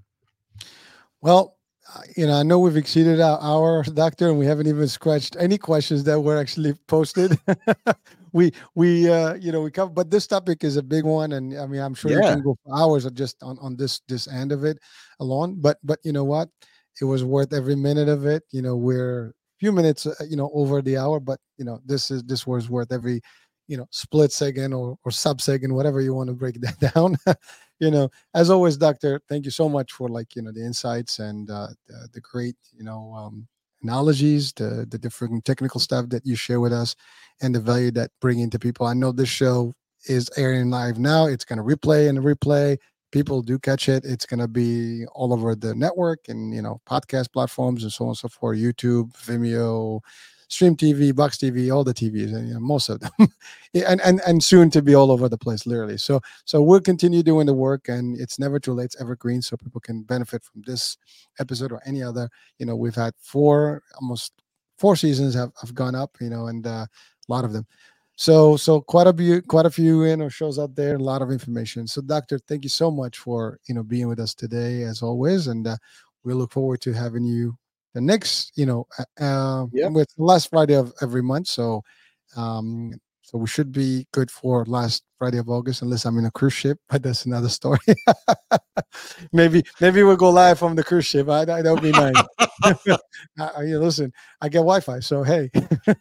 Well, uh, you know, I know we've exceeded our hour, Doctor, and we haven't even scratched any questions that were actually posted. we, we, uh, you know, we cover, but this topic is a big one, and I mean, I'm sure you
Yeah.
can go for hours of just on on this this end of it alone. But, but you know what? It was worth every minute of it. You know, we're a few minutes, uh, you know, over the hour, but you know, this is this was worth every, you know, split second or or sub second, whatever you want to break that down. You know, as always, Doctor, thank you so much for, like, you know, the insights and uh, the, the great, you know, um, analogies, the the different technical stuff that you share with us, and the value that bring into people. I know this show is airing live now. It's going to replay and replay. People do catch it. It's going to be all over the network and, you know, podcast platforms and so on and so forth. YouTube, Vimeo, Stream T V, Box T V, all the T Vs, and you know, most of them, and and and soon to be all over the place, literally. So so we'll continue doing the work, and it's never too late. It's evergreen, so people can benefit from this episode or any other. You know, we've had four, almost four seasons have, have gone up. You know, and uh, a lot of them. So so quite a few quite a few you know shows out there, a lot of information. So, Doctor, thank you so much for, you know, being with us today, as always, and uh, we look forward to having you the next, you know, uh, uh,
Yep.
with the last Friday of every month. So, um, so we should be good for last Friday of August, unless I'm in a cruise ship, but that's another story. maybe, maybe we'll go live from the cruise ship. I, that would be nice. uh, you listen, I get Wi-Fi, so hey,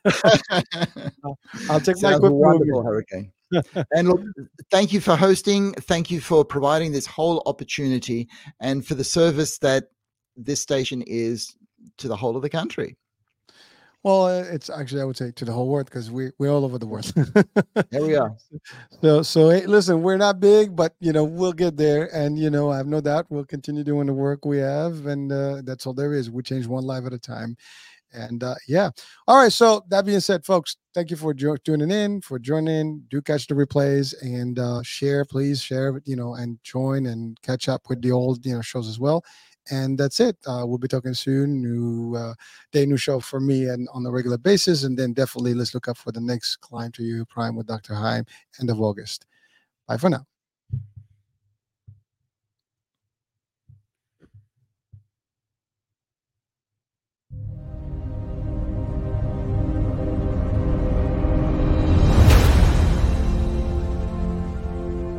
I'll, I'll take my
Sounds
equipment with me.
wonderful, Hurricane. And look, thank you for hosting. Thank you for providing this whole opportunity and for the service that this station is to the whole of the country.
Well, uh, it's actually, I would say, to the whole world, because we we're all over the world.
There we are.
So so hey, listen, we're not big, but you know we'll get there, and you know I have no doubt we'll continue doing the work we have, and uh, that's all there is. We change one life at a time, and uh, yeah. All right. So that being said, folks, thank you for jo- tuning in, for joining. Do catch the replays and uh, share, please share, you know, and join and catch up with the old, you know, shows as well. And that's it. Uh, we'll be talking soon. New uh, day, new show for me, and on a regular basis. And then definitely let's look up for the next Climb to You Prime with Doctor Haim, end of August. Bye for now.